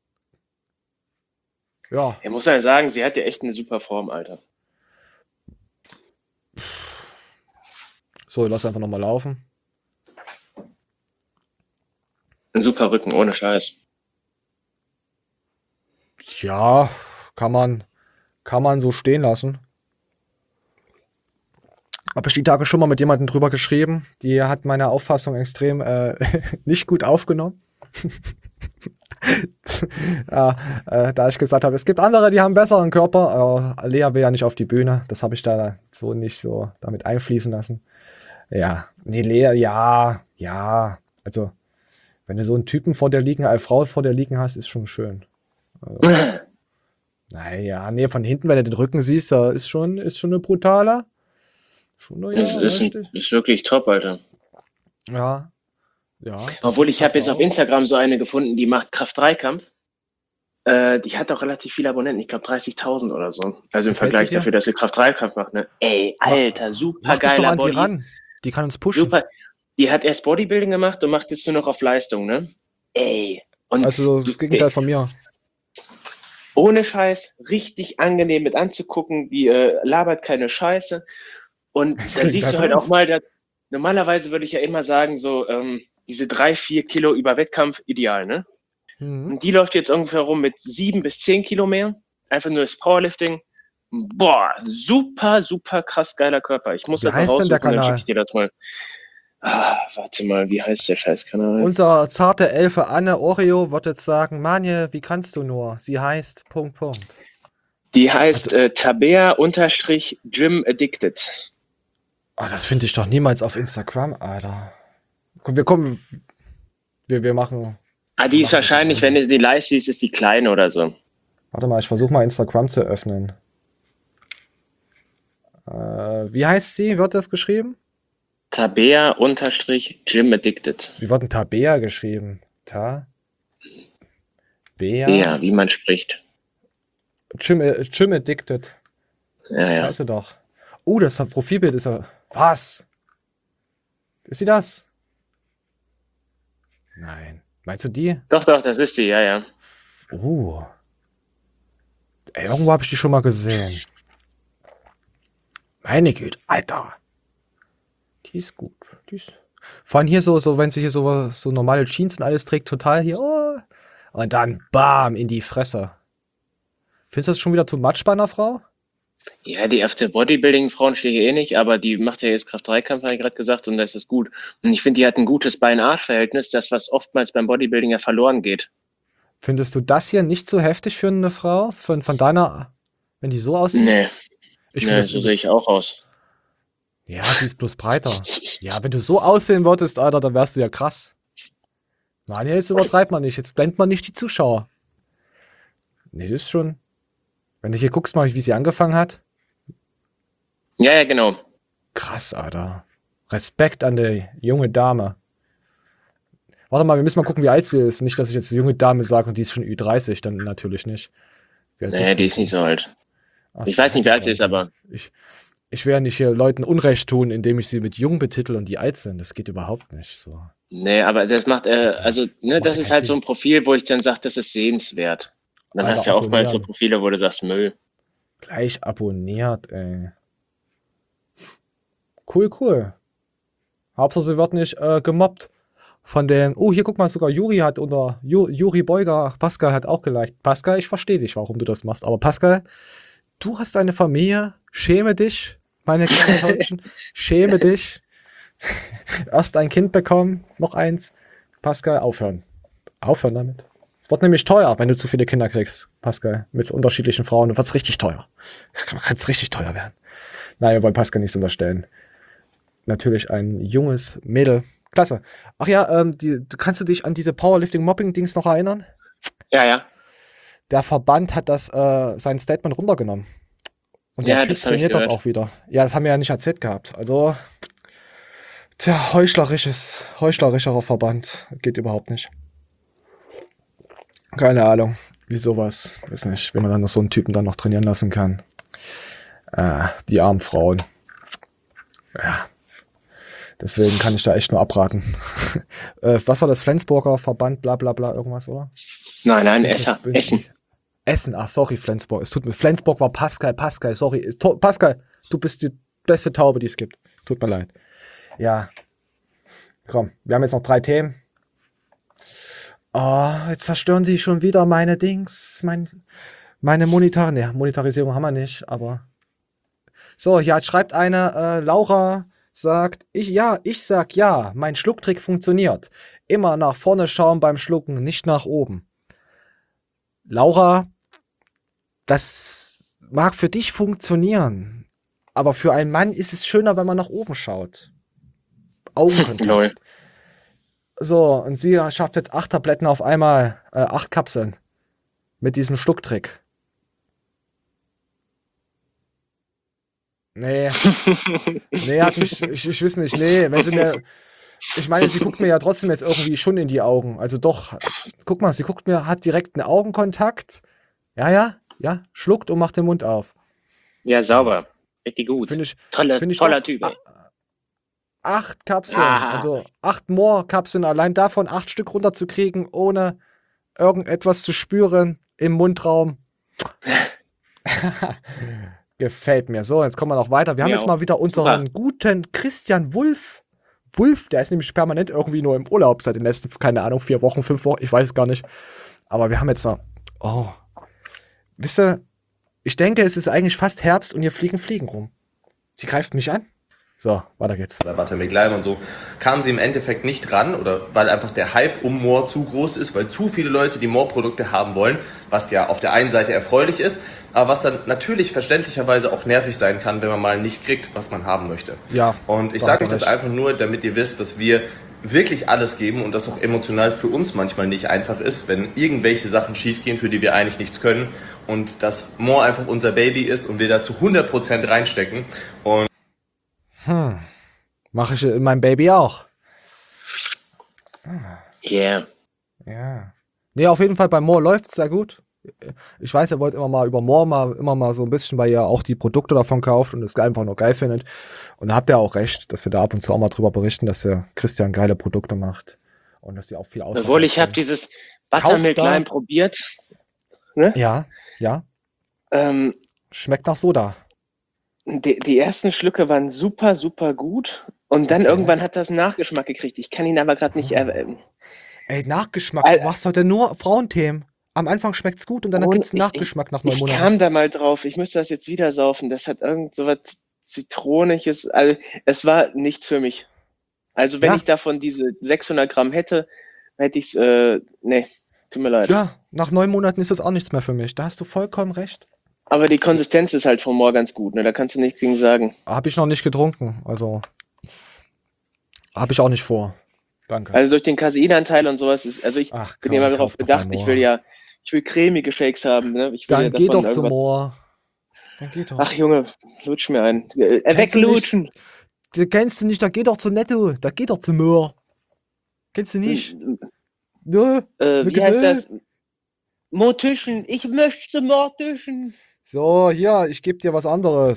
Ja. Ich muss ja sagen, sie hat ja echt eine super Form, Alter. So, lass einfach nochmal laufen. Ein super Rücken, ohne Scheiß. Ja, kann man so stehen lassen. Habe ich die Tage schon mal mit jemandem drüber geschrieben. Die hat meine Auffassung extrem nicht gut aufgenommen. Ja, da ich gesagt habe, es gibt andere, die haben einen besseren Körper. Lea will ja nicht auf die Bühne. Das habe ich da so nicht so damit einfließen lassen. Ja, nee, Lea, ja. Also, wenn du so einen Typen vor dir liegen, eine Frau vor dir liegen hast, ist schon schön. Also, naja, nee, von hinten, wenn du den Rücken siehst, da ist schon eine brutale. Ist wirklich top, Alter. Ja. Obwohl, ich habe jetzt auf Instagram so eine gefunden, die macht Kraft-3-Kampf. Die hat auch relativ viele Abonnenten, ich glaube 30.000 oder so. Also im Vergleich dafür, dass sie Kraft-3-Kampf macht, ne? Ey, Alter, super Mach dich doch geiler an die Body. ran. Die kann uns pushen. Super. Die hat erst Bodybuilding gemacht und macht jetzt nur noch auf Leistung, ne? Ey. Und Also das Gegenteil von mir. ohne Scheiß, richtig angenehm mit anzugucken. Die labert keine Scheiße. Und Das da klingt siehst du einfach halt auch was. mal, normalerweise würde ich ja immer sagen, so diese 3-4 Kilo über Wettkampf ideal, ne? Und die läuft jetzt ungefähr rum mit 7 bis 10 Kilo mehr. Einfach nur das Powerlifting. Boah, super, super krass geiler Körper. Ich muss Wie das mal heißt denn der raussuchen, dann Kanal? schicke ich dir das mal. Warte mal, wie heißt der Scheißkanal? Unser zarte Elfe Anne Oreo wird jetzt sagen, Manje, wie kannst du nur? Sie heißt ... Die heißt Tabea _ Gym Addicted. Oh, das finde ich doch niemals auf Instagram, Alter. Komm, wir machen. Ah, die ist wahrscheinlich, wenn du die live siehst, ist die klein oder so. Warte mal, ich versuche mal Instagram zu öffnen. Wie heißt sie? Wird das geschrieben? Tabea_Gym Addicted. Wie wird denn Tabea geschrieben? Bea? Ja, wie man spricht. Gym Addicted. Ja. Da ist sie doch. Oh, das Profilbild ist ja. Was? Ist sie das? Nein. Meinst du die? Doch, das ist die, ja. Oh. Ey, irgendwo habe ich die schon mal gesehen. Meine Güte, Alter. Die ist gut. Vor allem hier so, wenn sie hier so normale Jeans und alles trägt, total hier. Oh. Und dann bam in die Fresse. Findest du das schon wieder too much bei einer Frau? Ja, die auf der Bodybuilding-Frauen stehe ich eh nicht, aber die macht ja jetzt Kraft-3-Kampf, habe ich gerade gesagt, und das ist gut. Und ich finde, die hat ein gutes Bein-Arsch-Verhältnis, das was oftmals beim Bodybuilding ja verloren geht. Findest du das hier nicht so heftig für eine Frau? Von deiner, wenn die so aussieht? Nee. Ich finde, so sehe ich auch aus. Ja, sie ist bloß breiter. Ja, wenn du so aussehen würdest, Alter, dann wärst du ja krass. Nein, jetzt übertreibt man nicht. Jetzt blendet man nicht die Zuschauer. Nee, das ist schon. Wenn du hier guckst mal, wie sie angefangen hat. Ja, genau. Krass, Alter. Respekt an die junge Dame. Warte mal, wir müssen mal gucken, wie alt sie ist. Nicht, dass ich jetzt junge Dame sage und die ist schon Ü30, dann natürlich nicht. Nee, die ist nicht so alt. Ich weiß nicht, wie alt sie ist, aber. Ich werde nicht hier Leuten Unrecht tun, indem ich sie mit jung betitel und die alt sind. Das geht überhaupt nicht so. Nee, aber das macht, das ist halt so ein Profil, wo ich dann sage, das ist sehenswert. Und dann Alter, hast du ja oftmals so abonnieren. Profile, wo du sagst, Müll. Gleich abonniert, ey. Cool. Hauptsache, sie wird nicht gemobbt von den. Oh, hier guck mal, sogar Juri hat unter. Juri Beuger, Pascal hat auch geliked. Pascal, ich verstehe dich, warum du das machst. Aber Pascal, du hast eine Familie. Schäme dich, meine kleinen Häubchen. Schäme dich. Erst ein Kind bekommen, noch eins. Pascal, aufhören. Aufhören damit. Es wird nämlich teuer, wenn du zu viele Kinder kriegst, Pascal. Mit unterschiedlichen Frauen. Dann wird es richtig teuer. Kann es richtig teuer werden. Nein, wir wollen Pascal nichts unterstellen. Natürlich ein junges Mädel. Klasse. Ach ja, kannst du dich an diese Powerlifting-Mobbing-Dings noch erinnern? Ja. Der Verband hat sein Statement runtergenommen. Und der Ja, Typ das hab ich trainiert dort gehört. auch wieder. Ja, das haben wir ja nicht erzählt gehabt. Also, heuchlerischerer Verband. Geht überhaupt nicht. Keine Ahnung, wie sowas. Weiß nicht, wie man dann noch so einen Typen dann noch trainieren lassen kann. Die armen Frauen. Ja. Deswegen kann ich da echt nur abraten. Was war das? Flensburger Verband, bla bla bla, irgendwas, oder? Nein, Essen. Essen, ach sorry, Flensburg. Es tut mir. Flensburg war Pascal, sorry. Pascal, du bist die beste Taube, die es gibt. Tut mir leid. Ja. Komm, wir haben jetzt noch 3 Themen. Oh, jetzt zerstören sie schon wieder meine Dings. Meine Monetarisierung haben wir nicht, aber. So, ja, jetzt schreibt eine, Laura sagt, ich sag ja, mein Schlucktrick funktioniert. Immer nach vorne schauen beim Schlucken, nicht nach oben. Laura, das mag für dich funktionieren, aber für einen Mann ist es schöner, wenn man nach oben schaut. Augenkontakt. Lol. So, und sie schafft jetzt 8 Tabletten auf einmal, 8 Kapseln. Mit diesem Schlucktrick. Nee. Nee, hat mich, ich weiß nicht, nee, wenn sie mir, ich meine, sie guckt mir ja trotzdem jetzt irgendwie schon in die Augen. Also doch, guck mal, sie guckt mir, hat direkt einen Augenkontakt. Ja, schluckt und macht den Mund auf. Ja, sauber. Richtig gut. Finde ich Toller doch, Typ, ey. 8 Kapseln, also 8 More-Kapseln, allein davon 8 Stück runterzukriegen, ohne irgendetwas zu spüren im Mundraum. Gefällt mir. So, jetzt kommen wir noch weiter. Wir haben Mir jetzt auch. mal wieder unseren guten Christian Wulff. Der ist nämlich permanent irgendwie nur im Urlaub seit den letzten, keine Ahnung, 4 Wochen, 5 Wochen, ich weiß es gar nicht. Aber wir haben jetzt mal, wisst ihr, ich denke, es ist eigentlich fast Herbst und hier fliegen Fliegen rum. Sie greift mich an. So, weiter geht's. Bei Buttermilk-Lime und so, kamen sie im Endeffekt nicht ran, oder weil einfach der Hype um More zu groß ist, weil zu viele Leute die More-Produkte haben wollen, was ja auf der einen Seite erfreulich ist, aber was dann natürlich verständlicherweise auch nervig sein kann, wenn man mal nicht kriegt, was man haben möchte. Ja. Und ich sage euch das einfach nur, damit ihr wisst, dass wir wirklich alles geben und das auch emotional für uns manchmal nicht einfach ist, wenn irgendwelche Sachen schiefgehen, für die wir eigentlich nichts können, und dass More einfach unser Baby ist und wir da zu 100% reinstecken. Und mache ich in meinem Baby auch. Yeah. Ja. Nee, auf jeden Fall bei More läuft's sehr gut. Ich weiß, ihr wollt immer mal über More immer mal so ein bisschen, weil ihr auch die Produkte davon kauft und es einfach nur geil findet. Und da habt ihr auch recht, dass wir da ab und zu auch mal drüber berichten, dass der Christian geile Produkte macht. Und dass die auch viel ausverkauft Obwohl, ich habe sind. dieses Buttermilk Lime probiert. Ne? Ja. Schmeckt nach Soda. Die ersten Schlücke waren super, super gut. Und dann irgendwann hat das einen Nachgeschmack gekriegt. Ich kann ihn aber gerade nicht. Ey, Nachgeschmack. Du machst heute nur Frauenthemen. Am Anfang schmeckt's gut und dann gibt's einen Nachgeschmack nach 9 Ich Monaten. kam da mal drauf. Ich müsste das jetzt wieder saufen. Das hat irgend so was Zitroniges. Also, es war nichts für mich. Also, wenn ich davon diese 600 Gramm hätte ich's. Nee, tut mir leid. Ja, nach 9 Monaten ist das auch nichts mehr für mich. Da hast du vollkommen recht. Aber die Konsistenz ist halt von More ganz gut, ne? Da kannst du nichts gegen sagen. Habe ich noch nicht getrunken, also habe ich auch nicht vor. Danke. Also durch den Caseinanteil und sowas ist, also ich bin ja mal darauf bedacht, ich will cremige Shakes haben, ne? Ich will Dann geh doch zum More. Dann geh doch. Ach Junge, lutsch mir ein. Weglutschen. Kennst du nicht, da geh doch zu Netto, da geh doch zum More. Kennst du nicht? Nö. Wie heißt das? Mortischen, ich möchte Mortischen. So, hier, ich gebe dir was anderes.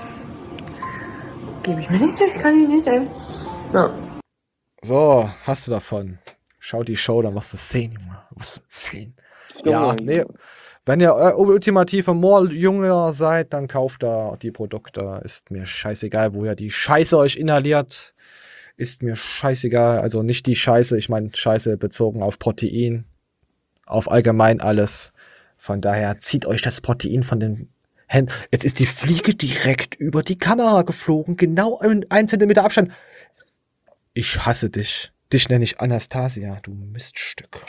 Gebe ich mir nicht, ich kann ihn nicht, ey. Ja. So, hast du davon. Schau die Show, dann wirst du sehen, Junge. Wirst du sehen. Ja, nee. Wenn ihr ultimative More-Jünger seid, dann kauft da die Produkte. Ist mir scheißegal, wo ihr die Scheiße euch inhaliert. Ist mir scheißegal. Also nicht die Scheiße, ich meine Scheiße bezogen auf Protein. Auf allgemein alles. Von daher zieht euch das Protein von den Händen. Jetzt ist die Fliege direkt über die Kamera geflogen. Genau 1 Zentimeter Abstand. Ich hasse dich. Dich nenne ich Anastasia, du Miststück.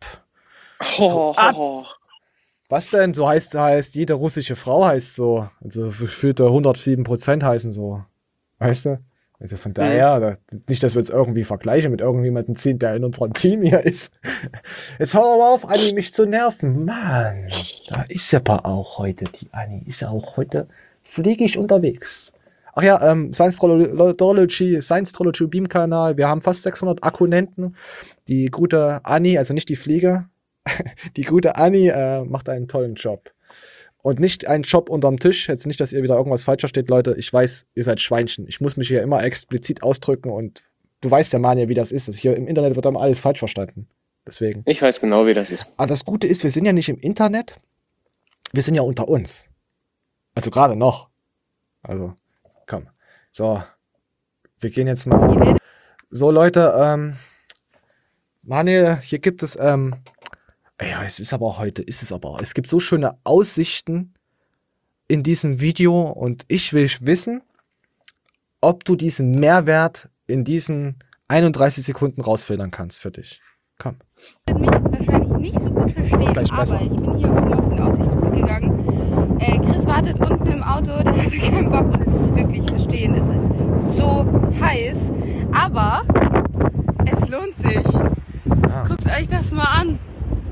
Hau ab. Ab. Was denn? So heißt jede russische Frau heißt so. Also gefühlte 107% heißen so. Weißt du? Also von daher, nicht, dass wir jetzt irgendwie vergleichen mit irgendjemandem ziehen, der in unserem Team hier ist. Jetzt hör aber auf, Anni, mich zu nerven. Mann, da ist ja aber auch heute, die Anni ist ja auch heute fliegig unterwegs. Ach ja, Science Trology Beam-Kanal. Wir haben fast 600 Abonnenten. Die gute Anni, also nicht die Fliege, die gute Anni macht einen tollen Job. Und nicht einen Job unterm Tisch. Jetzt nicht, dass ihr wieder irgendwas falsch versteht, Leute. Ich weiß, ihr seid Schweinchen. Ich muss mich hier immer explizit ausdrücken und du weißt ja, Manja, wie das ist. Hier im Internet wird immer alles falsch verstanden. Deswegen. Ich weiß genau, wie das ist. Aber das Gute ist, wir sind ja nicht im Internet. Wir sind ja unter uns. Also gerade noch. Also, komm. So. Wir gehen jetzt mal. So, Leute, Manuel, hier gibt es, ja, es gibt so schöne Aussichten in diesem Video und ich will wissen, ob du diesen Mehrwert in diesen 31 Sekunden rausfiltern kannst für dich. Komm. Ich werde mich jetzt wahrscheinlich nicht so gut verstehen, Gleich besser. aber ich bin hier oben auf den Aussichtsblick gegangen. Chris wartet unten im Auto, der hatte keinen Bock und es ist wirklich verstehen. Es ist so heiß, aber es lohnt sich. Ja. Guckt euch das mal an.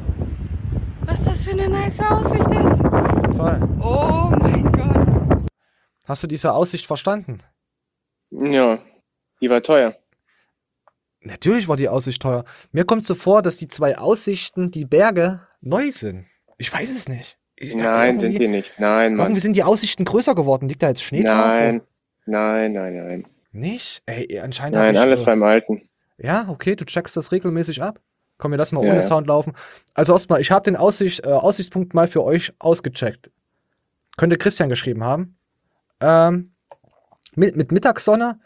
Was das für eine nice Aussicht ist. Auf jeden Fall. Oh mein Gott. Hast du diese Aussicht verstanden? Ja, die war teuer. Natürlich war die Aussicht teuer. Mir kommt so vor, dass die 2 Aussichten, die Berge, neu sind. Ich weiß es nicht. Nein, sind die nicht. Nein, Mann. Irgendwie sind die Aussichten größer geworden. Liegt da jetzt Schnee drauf? Nein. Nicht? Ey, anscheinend. Nein, alles beim Alten. Ja, okay, du checkst das regelmäßig ab. Komm, wir lassen mal Ja, ohne ja. Sound laufen. Also erstmal, ich habe den Aussichtspunkt mal für euch ausgecheckt. Könnte Christian geschrieben haben. Mit Mittagssonne.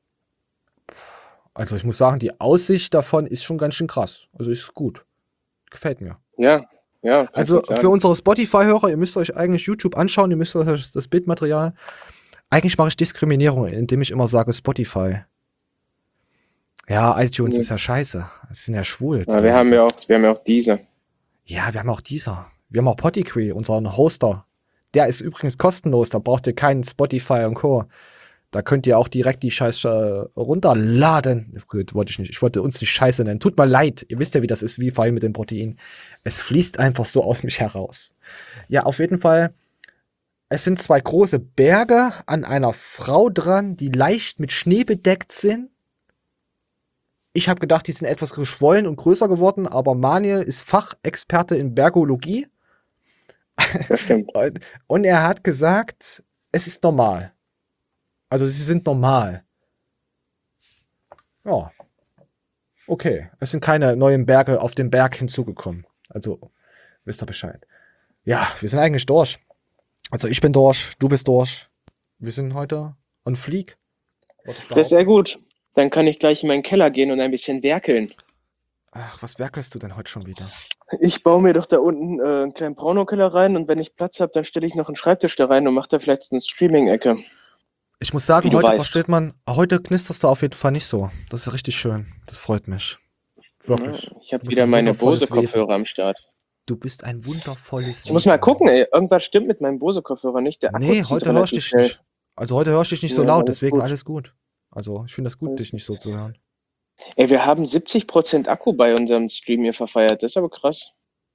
Also ich muss sagen, die Aussicht davon ist schon ganz schön krass. Also ist gut. Gefällt mir. Ja. Also für unsere Spotify-Hörer, ihr müsst euch eigentlich YouTube anschauen, ihr müsst euch das Bildmaterial Eigentlich mache ich Diskriminierung, indem ich immer sage Spotify. Ja, iTunes Nee. ist ja scheiße. Das sind ja schwul. Ja, wir haben ja auch diese. Ja, wir haben auch dieser. Wir haben auch Potiquee, unseren Hoster. Der ist übrigens kostenlos, da braucht ihr keinen Spotify und Co. Da könnt ihr auch direkt die Scheiße runterladen. Gut, wollte ich nicht. Ich wollte uns nicht Scheiße nennen. Tut mir leid. Ihr wisst ja, wie das ist, wie vorhin mit dem Protein. Es fließt einfach so aus mich heraus. Ja, auf jeden Fall. Es sind 2 große Berge an einer Frau dran, die leicht mit Schnee bedeckt sind. Ich habe gedacht, die sind etwas geschwollen und größer geworden, aber Manuel ist Fachexperte in Bergologie. Das stimmt. Und er hat gesagt, es ist normal. Also sie sind normal. Ja. Okay. Es sind keine neuen Berge auf dem Berg hinzugekommen. Also, wisst ihr Bescheid. Ja, wir sind eigentlich durch. Also ich bin durch, du bist durch. Wir sind heute on fleek. Das ist sehr gut. Dann kann ich gleich in meinen Keller gehen und ein bisschen werkeln. Ach, was werkelst du denn heute schon wieder? Ich baue mir doch da unten einen kleinen Pornokeller rein und wenn ich Platz habe, dann stelle ich noch einen Schreibtisch da rein und mache da vielleicht eine Streaming-Ecke. Ich muss sagen, Wie du heute weißt. versteht man, heute knisterst du auf jeden Fall nicht so. Das ist richtig schön. Das freut mich. Wirklich. Ja, ich habe Du bist wieder ein meine wundervolles Bose-Kopfhörer Wesen. am Start. Du bist ein wundervolles Ich muss mal gucken, ey. Irgendwas stimmt mit meinem Bose-Kopfhörer nicht. Der Akku Nee, zieht heute hörst du relativ dich schnell. nicht. Also heute hörst du dich nicht so Ja, laut, alles deswegen gut. alles gut. Also ich finde das gut, dich nicht so zu hören. Ey, wir haben 70% Akku bei unserem Stream hier verfeiert. Das ist aber krass.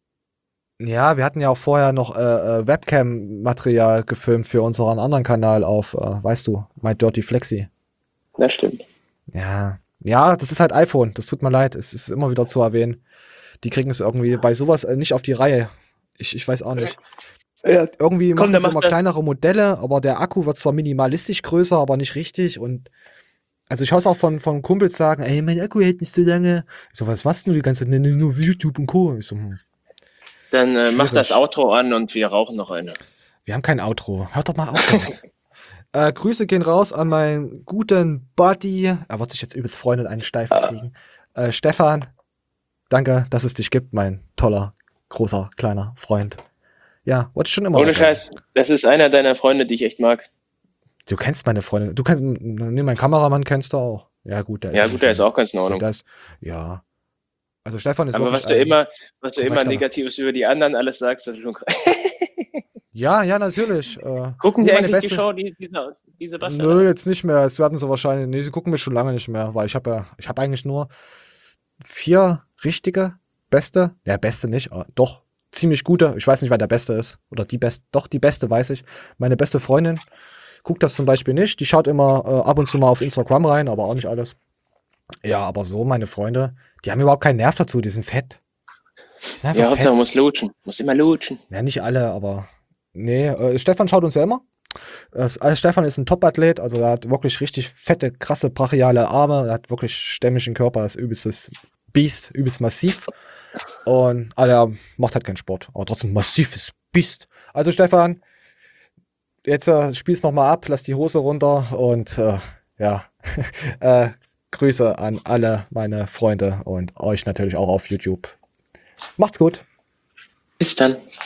Ja, wir hatten ja auch vorher noch Webcam-Material gefilmt für unseren anderen Kanal auf, weißt du, My Dirty Flexi. Das stimmt. Ja. Ja, das ist halt iPhone. Das tut mir leid. Es ist immer wieder zu erwähnen. Die kriegen es irgendwie bei sowas nicht auf die Reihe. Ich weiß auch nicht. Ja. Irgendwie Komm, machen dann sie mach immer das. kleinere Modelle, aber der Akku wird zwar minimalistisch größer, aber nicht richtig. Und also ich höre es auch von Kumpels sagen, ey, mein Akku hält nicht so lange. Ich so, was machst du die ganze Zeit? Nee, nur YouTube und Co. Ich so, Dann mach Schwierig. das Outro an und wir rauchen noch eine. wir haben kein Outro. Hört doch mal auf damit. Grüße gehen raus an meinen guten Buddy. Er wird sich jetzt übelst freuen und einen Steifen kriegen. Stefan, danke, dass es dich gibt, mein toller, großer, kleiner Freund. Ja, wollte ich schon immer Ohne was sagen. Scheiß, das ist einer deiner Freunde, die ich echt mag. Du kennst meine Freunde. Du kennst, nee, meinen Kameramann kennst du auch. Ja, gut, der ist. Ja, gut, der ist auch ganz in Ordnung. Der ist, ja. Also Stefan ist Aber wirklich was du ein immer korrekter- Negatives über die anderen alles sagst, das ist schon krass. Ja, natürlich. Gucken nee, die meine eigentlich die Beste- Show, diese Bastarde? Nö, jetzt nicht mehr. Jetzt werden sie wahrscheinlich. Nee, sie gucken mich schon lange nicht mehr, weil ich habe eigentlich nur 4 richtige, beste. Ja, beste nicht. Doch, ziemlich gute. Ich weiß nicht, wer der Beste ist. Oder die Beste. Doch, die Beste weiß ich. Meine beste Freundin guckt das zum Beispiel nicht. Die schaut immer ab und zu mal auf Instagram rein, aber auch nicht alles. Ja, aber so, meine Freunde, die haben überhaupt keinen Nerv dazu. Die sind fett. Die sind einfach Ja, Hauptsache fett. muss lutschen. Muss immer lutschen. Ja, nicht alle, aber. Nee, Stefan schaut uns ja immer. Stefan ist ein Top-Athlet, also er hat wirklich richtig fette, krasse, brachiale Arme. Er hat wirklich stämmigen Körper, ist übelstes Biest, übelst massiv. Und er macht halt keinen Sport, aber trotzdem massives Biest. Also Stefan, jetzt spiel's nochmal ab, lass die Hose runter und ja, Grüße an alle meine Freunde und euch natürlich auch auf YouTube. Macht's gut. Bis dann.